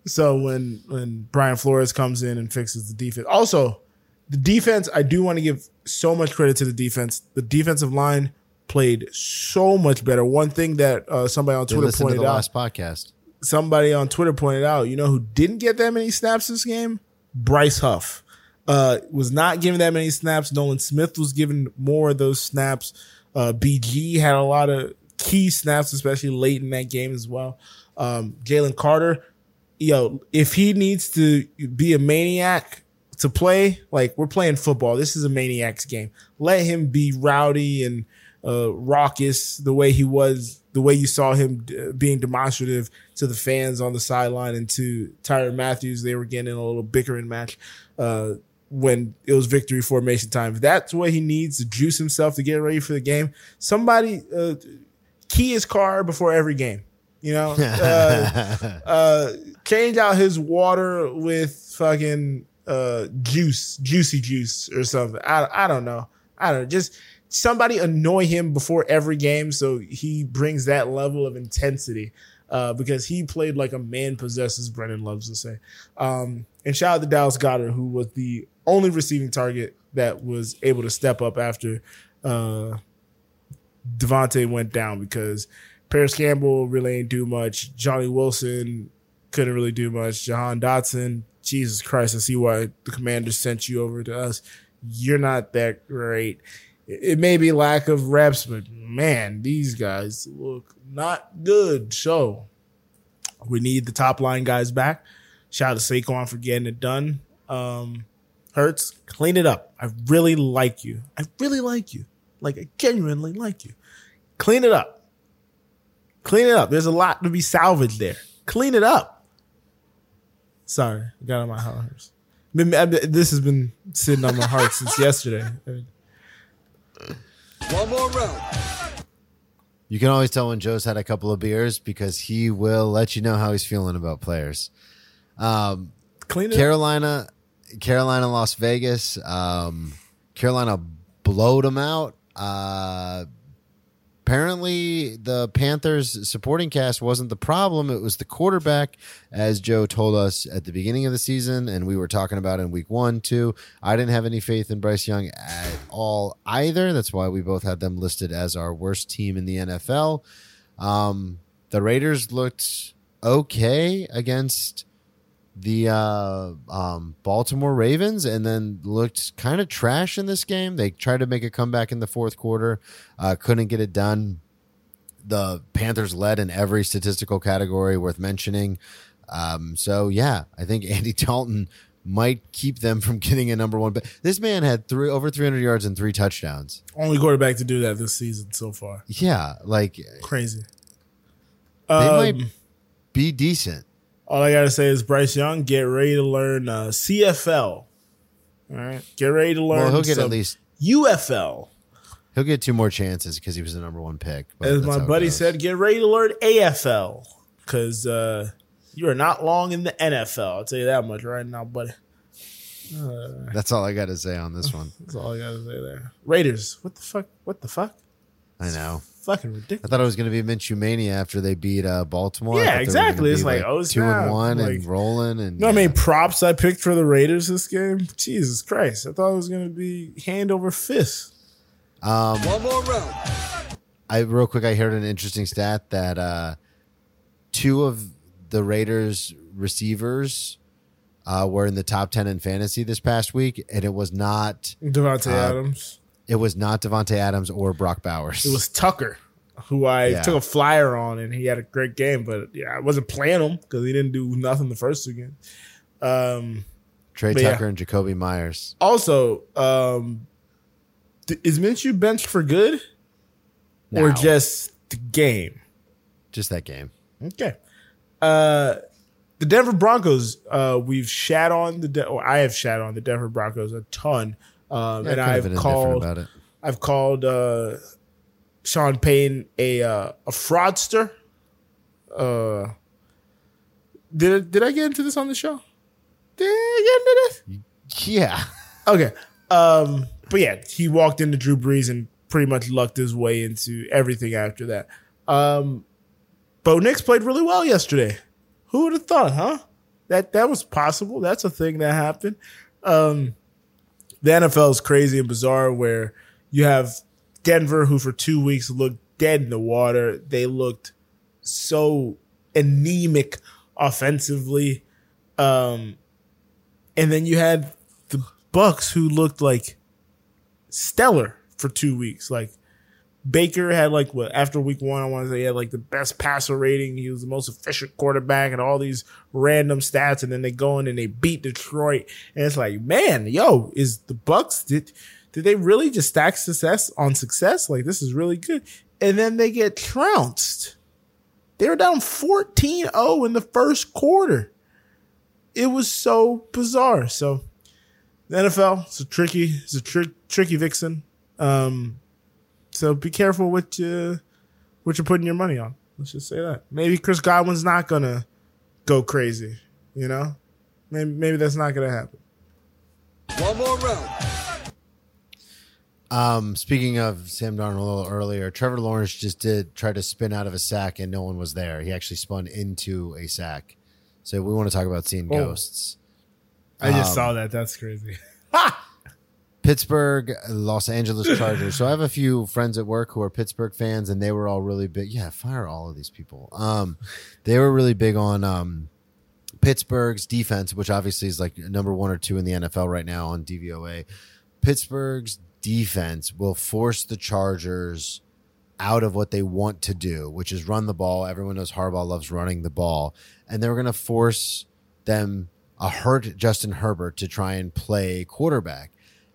So when when Brian Flores comes in and fixes the defense. Also, the defense, I do want to give so much credit to the defense. The defensive line played so much better. One thing that uh, somebody on Twitter Listen pointed to the out. last podcast. Somebody on Twitter pointed out, you know who didn't get that many snaps this game? Bryce Huff. Uh, was not given that many snaps. Nolan Smith was given more of those snaps. Uh, B G had a lot of key snaps, especially late in that game as well. Um, Jalen Carter, yo, if he needs to be a maniac to play, like we're playing football, this is a maniac's game. Let him be rowdy and uh, raucous the way he was, the way you saw him d- being demonstrative to the fans on the sideline and to Tyrann Mathieu. They were getting in a little bickering match uh, when it was victory formation time. If that's what he needs to juice himself to get ready for the game, somebody uh, key his car before every game. You know, uh, uh, change out his water with fucking uh, juice, juicy juice or something. I I don't know. I don't know. Just somebody annoy him before every game so he brings that level of intensity uh, because he played like a man possessed, as Brennan loves to say. Um, and shout out to Dallas Goedert, who was the only receiving target that was able to step up after uh, Devontae went down, because Paris Campbell really ain't do much. Johnny Wilson couldn't really do much. Jahan Dotson, Jesus Christ, I see why the Commanders sent you over to us. You're not that great. It may be lack of reps, but man, these guys look not good. So we need the top line guys back. Shout out to Saquon for getting it done. Um, Hurts, clean it up. I really like you. I really like you. Like, I genuinely like you. Clean it up. Clean it up. There's a lot to be salvaged there. Clean it up. Sorry, I got on my heart. This has been sitting on my heart since yesterday. One more round. You can always tell when Joe's had a couple of beers because he will let you know how he's feeling about players. Um, Clean it Carolina, up. Carolina, Las Vegas. Um, Carolina blowed them out. Uh, apparently, the Panthers supporting cast wasn't the problem. It was the quarterback, as Joe told us at the beginning of the season, and we were talking about in week one, too. I didn't have any faith in Bryce Young at all either. That's why we both had them listed as our worst team in the N F L. Um, the Raiders looked okay against the uh, um, Baltimore Ravens, and then looked kind of trash in this game. They tried to make a comeback in the fourth quarter, uh, couldn't get it done. The Panthers led in every statistical category worth mentioning. Um, so, yeah, I think Andy Dalton might keep them from getting a number one. But this man had three over three hundred yards and three touchdowns. Only quarterback to do that this season so far. Yeah, like Crazy. They Um, might be decent. All I gotta say is Bryce Young, get ready to learn uh, C F L. All right, get ready to learn. Well, he'll get some at least U F L. he'll get two more chances because he was the number one pick. but As that's my how it buddy goes. said, get ready to learn A F L because uh, you are not long in the N F L. I'll tell you that much right now, buddy. That's all I got to say on this one. That's all I gotta say there. Raiders, what the fuck? What the fuck? I know. Fucking I ridiculous. thought it was going to be Minshew Mania after they beat uh, Baltimore. I Yeah, thought they were exactly. gonna It's be, like, oh, two and snap. one and Like, rolling. And You know how yeah. many props I picked for the Raiders this game? Jesus Christ. I thought it was going to be hand over fist. Um, One more round. I real quick, I heard an interesting stat that uh, two of the Raiders receivers uh, were in the top ten in fantasy this past week, and it was not Devontae Uh, Adams. it was not Devontae Adams or Brock Bowers. It was Tucker, who I Yeah. took a flyer on, and he had a great game. But yeah, I wasn't playing him because he didn't do nothing the first two games. Um, Trey but Tucker yeah. and Jacoby Myers. also, um, th- is Minshew benched for good or No. just the game? Just that game. Okay. Uh, the Denver Broncos, uh, we've shat on the, De- or I have shat on the Denver Broncos a ton. Um, Yeah, and kind of I've been indifferent called, about it. I've called, uh, Sean Payton a, uh, a fraudster. Uh, did, did I get into this on the show? Did I get into this? Yeah. Okay. Um, but yeah, he walked into Drew Brees and pretty much lucked his way into everything after that. Um, Bo Nix played really well yesterday. Who would have thought, huh? That that was possible. That's a thing that happened. Um, the N F L is crazy and bizarre where you have Denver, who for two weeks looked dead in the water. They looked so anemic offensively. Um, and then you had the Bucks, who looked like stellar for two weeks. Like Baker had like what after week one, I want to say he had like the best passer rating. He was the most efficient quarterback and all these random stats. And then they go in and they beat Detroit. And it's like, man, yo, is the Bucks, did, did they really just stack success on success? Like, this is really good. And then they get trounced. They were down fourteen oh in the first quarter. It was so bizarre. So the N F L, it's a tricky, it's a tri- tricky vixen. Um, so be careful what you, what you're putting your money on. Let's just say that. Maybe Chris Godwin's not gonna go crazy. You know, maybe maybe that's not gonna happen. One more round. Um, speaking of Sam Darnold a little earlier, Trevor Lawrence just did try to spin out of a sack and no one was there. He actually spun into a sack. So we want to talk about seeing Oh. ghosts. I just Um, saw that. That's crazy. Pittsburgh, Los Angeles Chargers. So I have a few friends at work who are Pittsburgh fans, and they were all really big. Yeah, fire all of these people. Um, they were really big on um, Pittsburgh's defense, which obviously is like number one or two in the N F L right now on D V O A. Pittsburgh's defense will force the Chargers out of what they want to do, which is run the ball. Everyone knows Harbaugh loves running the ball, and they were going to force them a hurt Justin Herbert to try and play quarterback.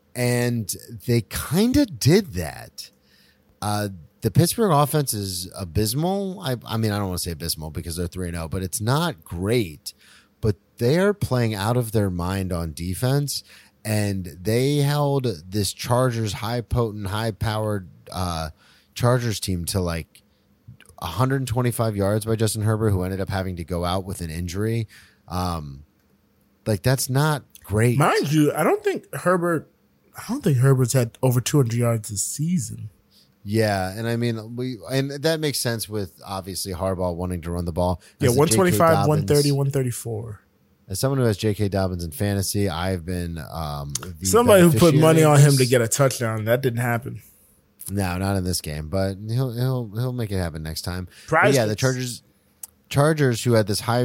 And they kind of did that. Uh, the Pittsburgh offense is abysmal. I, I mean, I don't want to say abysmal because they're three and oh, but it's not great. But they're playing out of their mind on defense, and they held this Chargers high potent, high powered uh, Chargers team to like one hundred twenty-five yards by Justin Herbert, who ended up having to go out with an injury. Um, like that's not great. Mind you, I don't think Herbert. I don't think Herbert's had over two hundred yards this season. Yeah, and I mean, we and that makes sense with obviously Harbaugh wanting to run the ball. Yeah, As a one twenty-five, J K. one thirty, Dobbins- one thirty-four. As someone who has J K. Dobbins in fantasy, I've been um, the Somebody who put money beneficiary on of him this. to get a touchdown. That didn't happen. No, not in this game, but he'll he'll he'll make it happen next time. Prize But yeah, the picks. Chargers, Chargers, who had this high,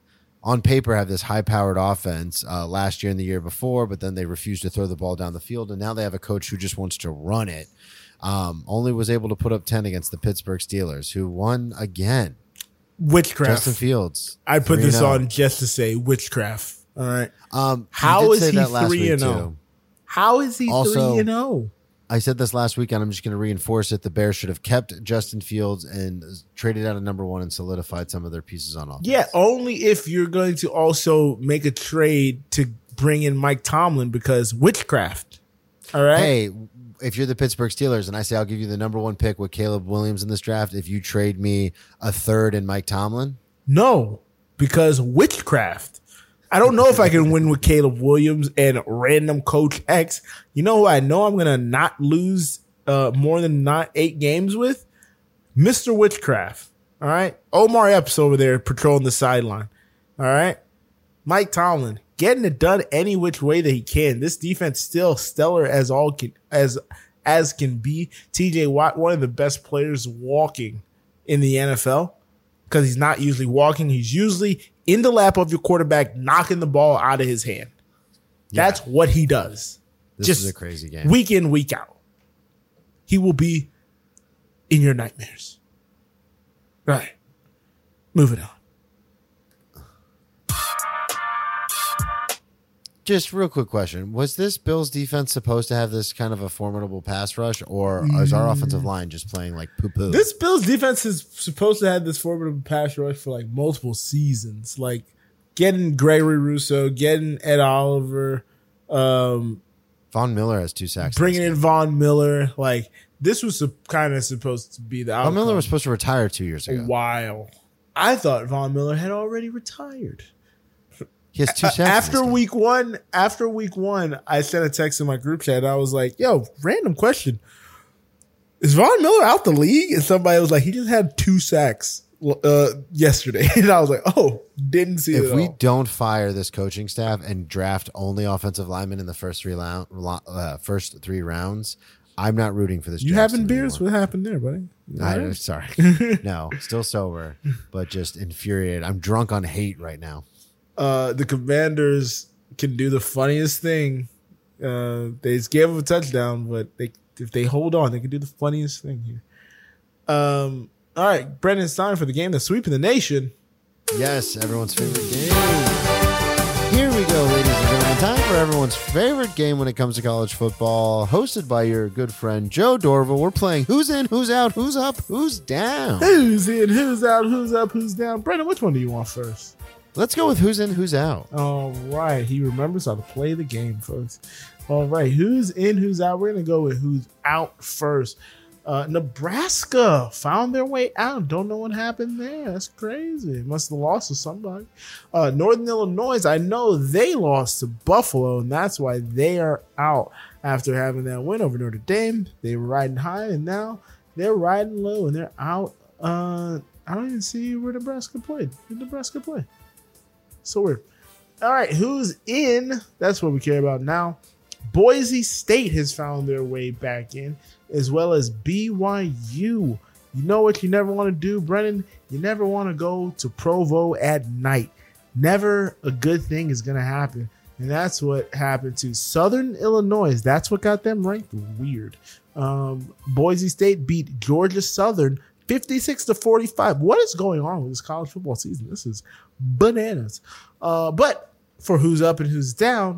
on paper, have this high-powered offense uh, last year and the year before, but then they refused to throw the ball down the field, and now they have a coach who just wants to run it. Um, only was able to put up ten against the Pittsburgh Steelers, who won again. Witchcraft. Justin Fields. I put three this and oh. on just to say witchcraft. All right. Um, How you did is say he that last three week, and too. oh? How is he Also- three and oh? I said this last week, and I'm just going to reinforce it. The Bears should have kept Justin Fields and traded out a number one and solidified some of their pieces on offense. Yeah, only if you're going to also make a trade to bring in Mike Tomlin because witchcraft. All right. Hey, if you're the Pittsburgh Steelers and I say I'll give you the number one pick with Caleb Williams in this draft, if you trade me a third and Mike Tomlin, No, because witchcraft. I don't know if I can win with Caleb Williams and random Coach X. You know who I know I'm going to not lose uh, more than not eight games with? Mister Witchcraft. All right. Omar Epps over there patrolling the sideline. All right. Mike Tomlin getting it done any which way that he can. This defense still stellar as all can, as as can be. T J Watt, one of the best players walking in the N F L. Because he's not usually walking. He's usually in the lap of your quarterback, knocking the ball out of his hand. That's what he does. this Just is a crazy game. week in, week out. He will be in your nightmares. Right. Moving on. Just real quick question. Was this Bills defense supposed to have this kind of a formidable pass rush, or is our offensive line just playing like poo-poo? This Bills defense is supposed to have this formidable pass rush for like multiple seasons. Like getting Gregory Rousseau, getting Ed Oliver, um, Von Miller has two sacks. bringing this in game. Von Miller. Like this was kind of supposed to be the Von outcome. Miller was supposed to retire two years a ago. while. I thought Von Miller had already retired. He has two sacks. in After this game. week one, after week one, I sent a text in my group chat. I was like, yo, random question. Is Von Miller out the league? And somebody was like, he just had two sacks uh, yesterday, and I was like, "Oh, didn't see it." If at we all. don't fire this coaching staff and draft only offensive linemen in the first three round, uh, first three rounds, I'm not rooting for this. You Jackson having beers? anymore. What happened there, buddy? I, All right. Sorry, no, still sober, but just infuriated. I'm drunk on hate right now. Uh, the Commanders can do the funniest thing. Uh, they just gave them a touchdown, but they if they hold on, they can do the funniest thing here. Um. All right, Brendan, it's time for the game that's sweeping the nation. Yes, everyone's favorite game. Here we go, ladies and gentlemen. Time for everyone's favorite game when it comes to college football, hosted by your good friend Joe Dorval. We're playing Who's In, Who's Out, Who's Up, Who's Down. Who's in? Who's out? Who's up? Who's down? Brendan, which one do you want first? Let's go with Who's In, Who's Out. All right, he remembers how to play the game, folks. All right, who's in? Who's out? We're gonna go with who's out first. Uh, Nebraska found their way out. Don't know what happened there. That's crazy. Must have lost to somebody. Uh, Northern Illinois, I know they lost to Buffalo, and that's why they are out after having that win over Notre Dame. They were riding high, and now they're riding low, and they're out. Uh, I don't even see where Nebraska played. Where did Nebraska play? So weird. All right, who's in? That's what we care about now. Boise State has found their way back in, as well as B Y U. You know what you never want to do, Brennan? You never want to go to Provo at night. Never a good thing is going to happen. And that's what happened to Southern Illinois. That's what got them ranked. Weird. Um, Boise State beat Georgia Southern fifty-six to forty-five. What is going on with this college football season? This is bananas. Uh, but for who's up and who's down,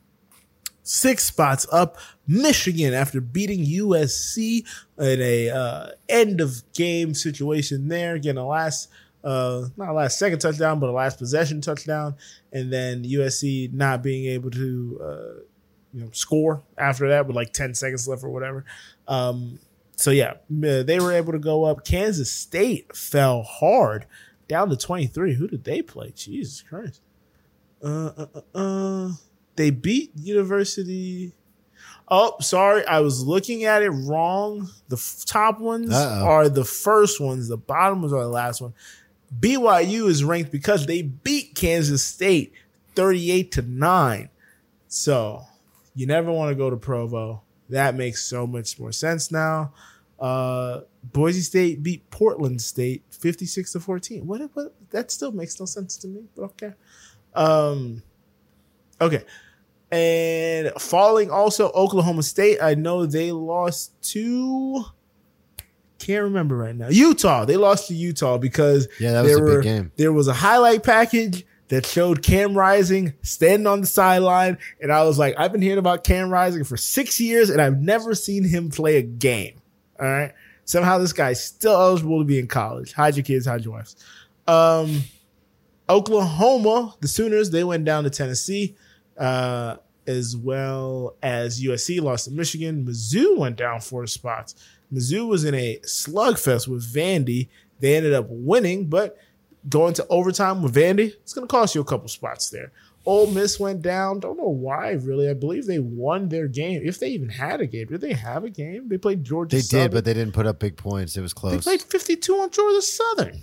six spots up, Michigan, after beating U S C in a uh, end of game situation there, getting a last, uh, not a last second touchdown, but a last possession touchdown, and then U S C not being able to, uh, you know, score after that with like ten seconds left or whatever. Um, so yeah, they were able to go up. Kansas State fell hard, down to twenty-three. Who did they play? Jesus Christ. Uh, uh, uh, uh. They beat University. Oh, sorry. I was looking at it wrong. The f- top ones Uh-oh. are the first ones. The bottom ones are the last one. B Y U is ranked because they beat Kansas State thirty-eight to nine. So you never want to go to Provo. That makes so much more sense now. Uh, Boise State beat Portland State fifty-six to fourteen. What, what? That still makes no sense to me, but okay. Um, okay. And falling also Oklahoma State. I know they lost to, can't remember right now, Utah. They lost to Utah because Yeah, that was there a big were, game. there was a highlight package that showed Cam Rising standing on the sideline. And I was like, I've been hearing about Cam Rising for six years and I've never seen him play a game. All right. Somehow this guy's still eligible to be in college. Hide your kids, hide your wives. Um, Oklahoma, the Sooners, they went down to Tennessee, uh, as well as U S C lost to Michigan. Mizzou went down four spots. Mizzou was in a slugfest with Vandy. They ended up winning, but going to overtime with Vandy, it's going to cost you a couple spots there. Ole Miss went down. Don't know why, really. I believe they won their game. If they even had a game. Did they have a game? They played Georgia They Southern. did, but they didn't put up big points. It was They close. played fifty-two on Georgia Southern.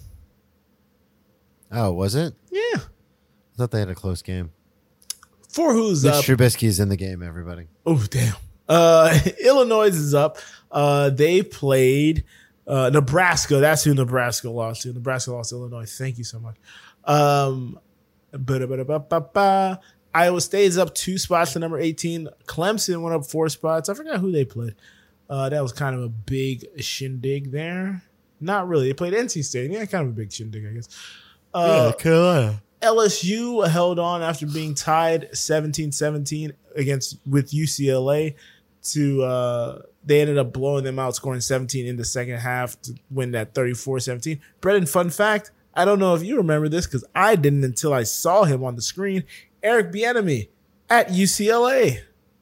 Oh, was it? Yeah. I thought they had a close game. For who's Mitch up? Trubisky's in the game, everybody. Oh, damn. Uh, Illinois is up. Uh, they played uh, Nebraska. That's who Nebraska lost to. Nebraska lost to Illinois. Thank you so much. Um, ba-da-ba-da-ba-ba-ba. Iowa State is up two spots to number eighteen. Clemson went up four spots. I forgot who they played. Uh, that was kind of a big shindig there. Not really. They played N C State. Yeah, kind of a big shindig, I guess. Uh, Carolina. L S U held on after being tied seventeen seventeen against with U C L A to uh, they ended up blowing them out, scoring seventeen in the second half to win that thirty-four seventeen. Brendan, fun fact, I don't know if you remember this because I didn't until I saw him on the screen. Eric Bieniemy at U C L A.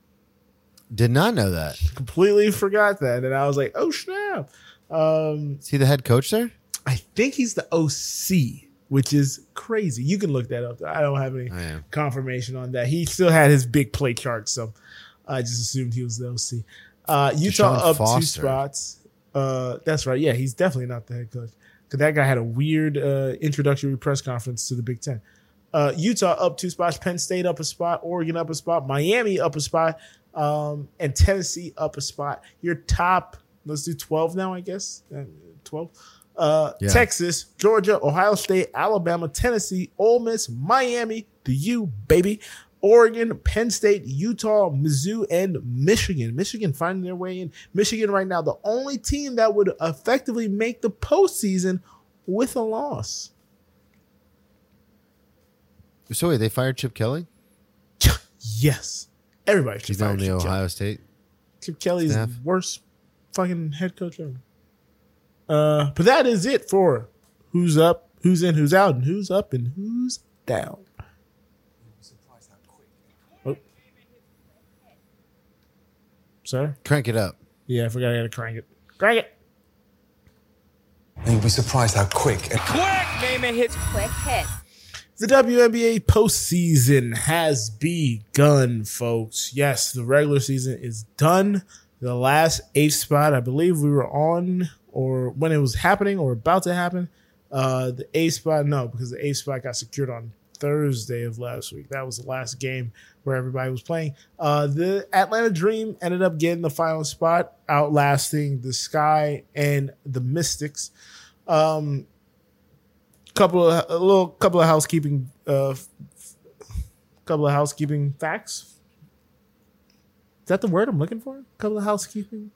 Did not know that. Completely forgot that. And I was like, oh, snap. Um, Is he the head coach there? I think he's the O C, which is crazy. You can look that up. I don't have any I am. confirmation on that. He still had his big play chart, so I just assumed he was the O C. Uh, Utah Deshaun up Foster. two spots. Uh, that's right. Yeah, he's definitely not the head coach. because that guy had a weird uh, introductory press conference to the Big Ten. Uh, Utah up two spots, Penn State up a spot, Oregon up a spot, Miami up a spot, um, and Tennessee up a spot. Your top, let's do twelve now, I guess. Uh, twelve. Uh, Yeah. Texas, Georgia, Ohio State, Alabama, Tennessee, Ole Miss, Miami, the U, baby, Oregon, Penn State, Utah, Mizzou, and Michigan. Michigan finding their way in. Michigan right now, the only team that would effectively make the postseason with a loss. So wait, they fired Chip Kelly? Yes. Everybody should He's fire on the Chip Ohio Kelly. State. Chip Kelly's staff. the worst fucking head coach ever. Uh, but that is it for who's up, who's in, who's out, and who's up and who's down. Oh. Sorry? Crank it up. Yeah, I forgot I gotta crank it. Crank it. And you'll be surprised how quick. And Quick, name it hits. Quick hit. The W N B A postseason has begun, folks. Yes, the regular season is done. The last eighth spot, I believe we were on, or when it was happening or about to happen. Uh, the eighth spot, no, because the eighth spot got secured on Thursday of last week. That was the last game where everybody was playing. Uh, the Atlanta Dream ended up getting the final spot, outlasting the Sky and the Mystics. Um, couple of a little couple of housekeeping, uh, couple of housekeeping facts. Is that the word I'm looking for? couple of housekeeping.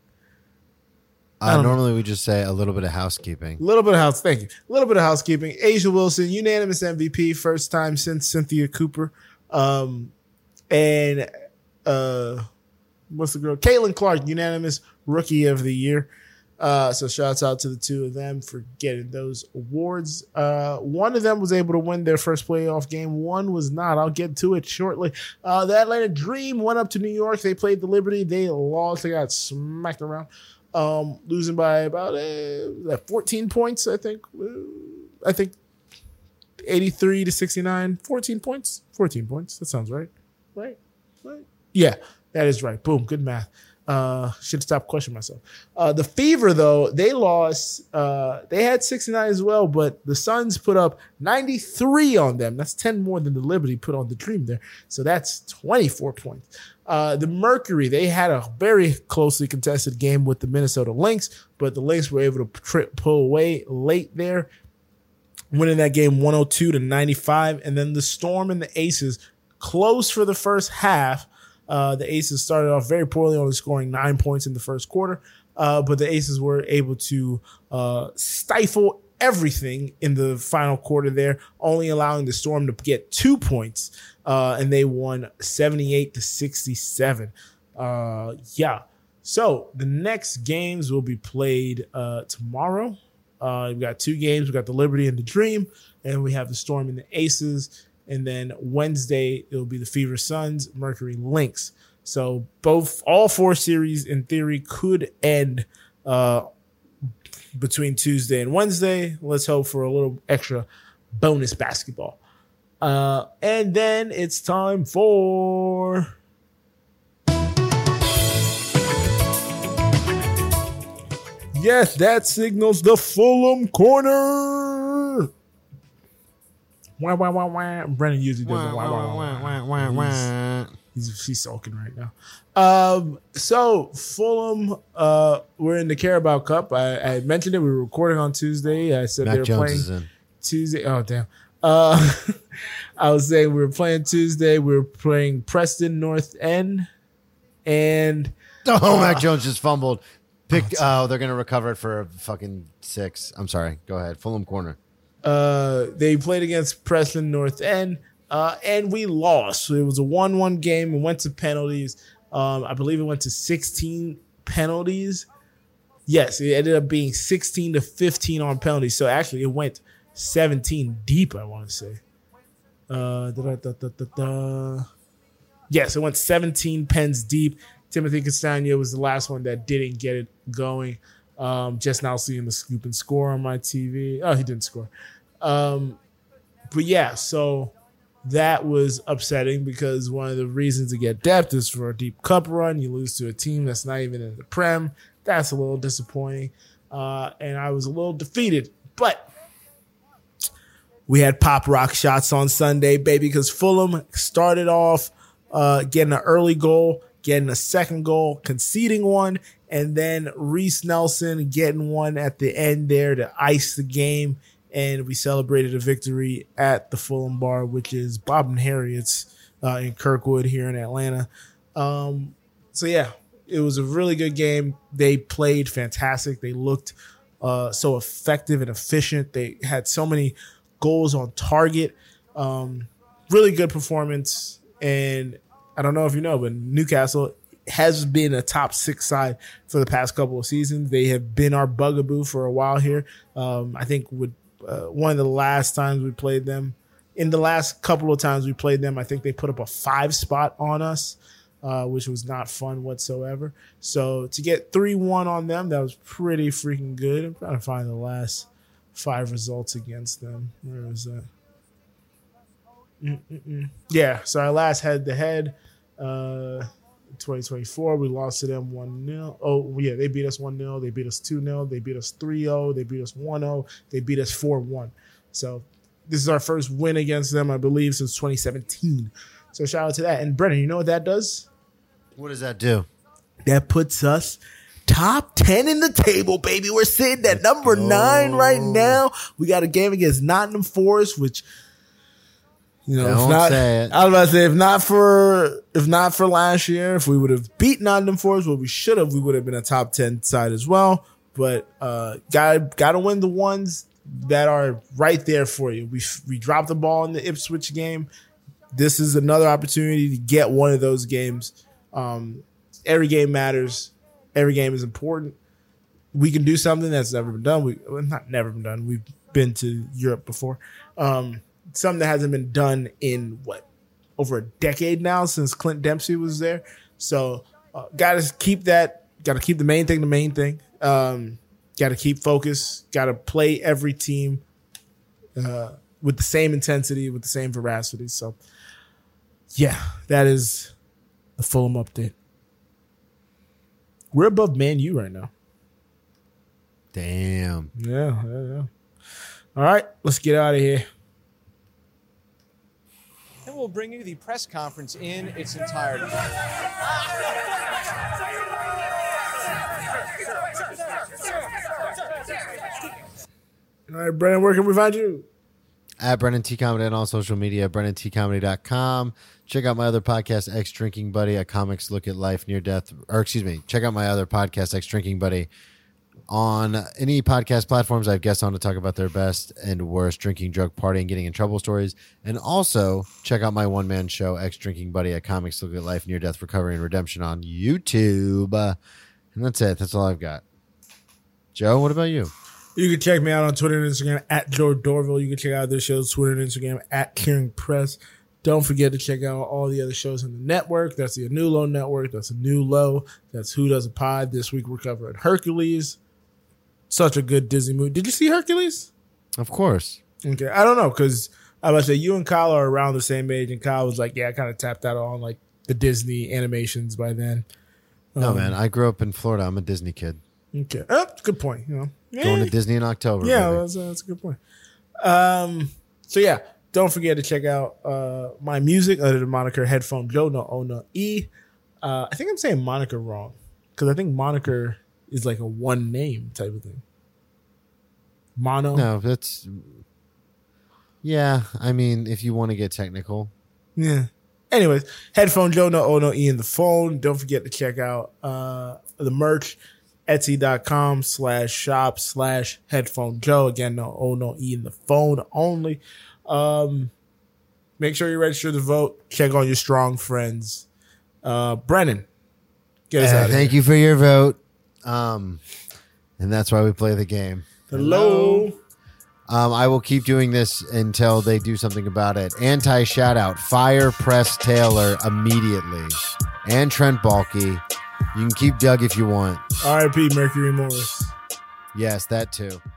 Uh, normally we just say a little bit of housekeeping. A little bit of house. Thank you. A little bit of housekeeping. Asia Wilson, unanimous M V P, first time since Cynthia Cooper. Um, and uh, what's the girl? Caitlin Clark, unanimous rookie of the year. Uh, so shouts out to the two of them for getting those awards. Uh, one of them was able to win their first playoff game. One was not. I'll get to it shortly. Uh, the Atlanta Dream went up to New York. They played the Liberty. They lost. They got smacked around. Um, losing by about uh, fourteen points, I think. Uh, I think eighty-three to sixty-nine. fourteen points? fourteen points. That sounds right. Right? Right? Yeah, that is right. Boom. Good math. Uh, should stop questioning myself. Uh, the Fever, though, they lost. Uh, they had sixty-nine as well, but the Suns put up ninety-three on them. That's ten more than the Liberty put on the Dream there. So that's twenty-four points. Uh, the Mercury, they had a very closely contested game with the Minnesota Lynx, but the Lynx were able to tri- pull away late there, winning that game one oh two to ninety-five. And then the Storm and the Aces close for the first half. Uh, the Aces started off very poorly, only scoring nine points in the first quarter. Uh, but the Aces were able to uh, stifle everything in the final quarter there, only allowing the Storm to get two points. Uh, and they won seventy-eight to sixty-seven. Uh, yeah. So the next games will be played uh, tomorrow. Uh, we've got two games. We've got the Liberty and the Dream, and we have the Storm and the Aces. And then Wednesday, it'll be the Fever Suns, Mercury Lynx. So both, all four series in theory could end uh, between Tuesday and Wednesday. Let's hope for a little extra bonus basketball. Uh, and then it's time for... Yes, that signals the Fulham Corner. Wah, wah, wah, wah. Brennan usually does it. Wah, wah, wah, wah, wah, wah. He's, she's sulking right now. Um, so Fulham, uh, we're in the Carabao Cup. I, I mentioned it. We were recording on Tuesday. I said Mac they were Jones playing is in. Tuesday. Oh, damn. Uh, I was saying we were playing Tuesday. We were playing Preston North End. And Oh, uh, Mac Jones just fumbled. Pick. Oh, they're gonna recover it for a fucking six. I'm sorry. Go ahead. Fulham Corner. Uh, they played against Preston North End, uh, and we lost. So it was a one one game. It went to penalties. Um, I believe it went to sixteen penalties. Yes, it ended up being sixteen to fifteen on penalties. So actually, it went seventeen deep, I want to say. Uh, da, da, da, da, da. Yes, it went seventeen pens deep. Timothy Castagna was the last one that didn't get it going. Um, just now seeing the scoop and score on my T V. Oh, he didn't score. Um, but yeah, so that was upsetting because one of the reasons to get depth is for a deep cup run. You lose to a team that's not even in the Prem. That's a little disappointing. Uh, and I was a little defeated But we had pop rock shots on Sunday, baby, because Fulham started off uh, getting an early goal, getting a second goal, conceding one, and then Reece Nelson getting one at the end there to ice the game. And we celebrated a victory at the Fulham Bar, which is Bob and Harriet's uh, in Kirkwood here in Atlanta. Um, so, yeah, it was a really good game. They played fantastic. They looked uh, so effective and efficient. They had so many goals on target. Um, really good performance. And I don't know if you know, but Newcastle has been a top six side for the past couple of seasons. They have been our bugaboo for a while here. Um, I think with uh, one of the last times we played them, in the last couple of times we played them, I think they put up a five spot on us, uh, which was not fun whatsoever. So to get three one on them, that was pretty freaking good. I'm trying to find the last five results against them. Where is that? Mm-mm-mm. Yeah, so our last head-to-head, uh, twenty twenty-four, we lost to them one nil. Oh, yeah, they beat us one nil. They beat us two nil. They beat us three oh. They beat us one oh. They beat us four one. So this is our first win against them, I believe, since twenty seventeen. So shout out to that. And Brennan, you know what that does? What does that do? That puts us top ten in the table, baby. We're sitting at number nine right now. We got a game against Nottingham Forest, which, you know, Don't if not, say it. I was about to say, if not for if not for last year, if we would have beat Nottingham Forest, what we should have, we would have been a top ten side as well. But uh, got got to win the ones that are right there for you. We we dropped the ball in the Ipswich game. This is another opportunity to get one of those games. Um, every game matters. Every game is important. We can do something that's never been done. We well, not never been done. We've been to Europe before. Um, something that hasn't been done in what over a decade now since Clint Dempsey was there. So uh, got to keep that. Got to keep the main thing the main thing. Um, got to keep focus. Got to play every team uh, with the same intensity, with the same veracity. So yeah, that is the Fulham update. We're above Man U right now. Damn. Yeah, yeah, yeah. All right, let's get out of here. And we'll bring you the press conference in its entirety. All right, Brennan, where can we find you? At Brennan T Comedy on all social media, brennan t comedy dot com. Check out my other podcast, Ex Drinking Buddy, a comics look at life near death. Or excuse me, check out my other podcast, Ex Drinking Buddy, on any podcast platforms. I have guests on to talk about their best and worst drinking, drug, partying, getting in trouble stories. And also check out my one-man show, Ex Drinking Buddy, a comics look at life near death, recovery, and redemption on YouTube. Uh, and that's it. That's all I've got. Joe, what about you? You can check me out on Twitter and Instagram at Joe Dorville. You can check out this show's Twitter and Instagram at Kieran Press. Don't forget to check out all the other shows in the network. That's the New Low Network. That's a New Low. That's Who Does a Pod. This week we're covering Hercules. Such a good Disney movie. Did you see Hercules? Of course. Okay. I don't know, because I was say you and Kyle are around the same age, and Kyle was like, yeah, I kind of tapped out on like the Disney animations by then. No, um, man. I grew up in Florida. I'm a Disney kid. Okay. Oh, good point. You know, Going yeah. to Disney in October. Yeah, baby. that's, that's a good point. Um, so yeah, don't forget to check out uh, my music under the moniker Headphone Joe, no O, no E. Uh, I think I'm saying moniker wrong, because I think moniker is like a one name type of thing. Mono. No, that's... Yeah, I mean, if you want to get technical. Yeah. Anyways, Headphone Joe, no O, no E in the phone. Don't forget to check out uh, the merch. Etsy.com slash shop slash headphone Joe. Again, no O, no E in the phone only. Um, make sure you register to vote. Check on your strong friends. Uh, Brennan, get us Uh, out of thank here. you for your vote. Um, and that's why we play the game. Hello. Um, I will keep doing this until they do something about it. Anti shout out. Fire Press Taylor immediately. And Trent Baalke. You can keep Doug if you want. R I P Mercury Morris. Yes, that too.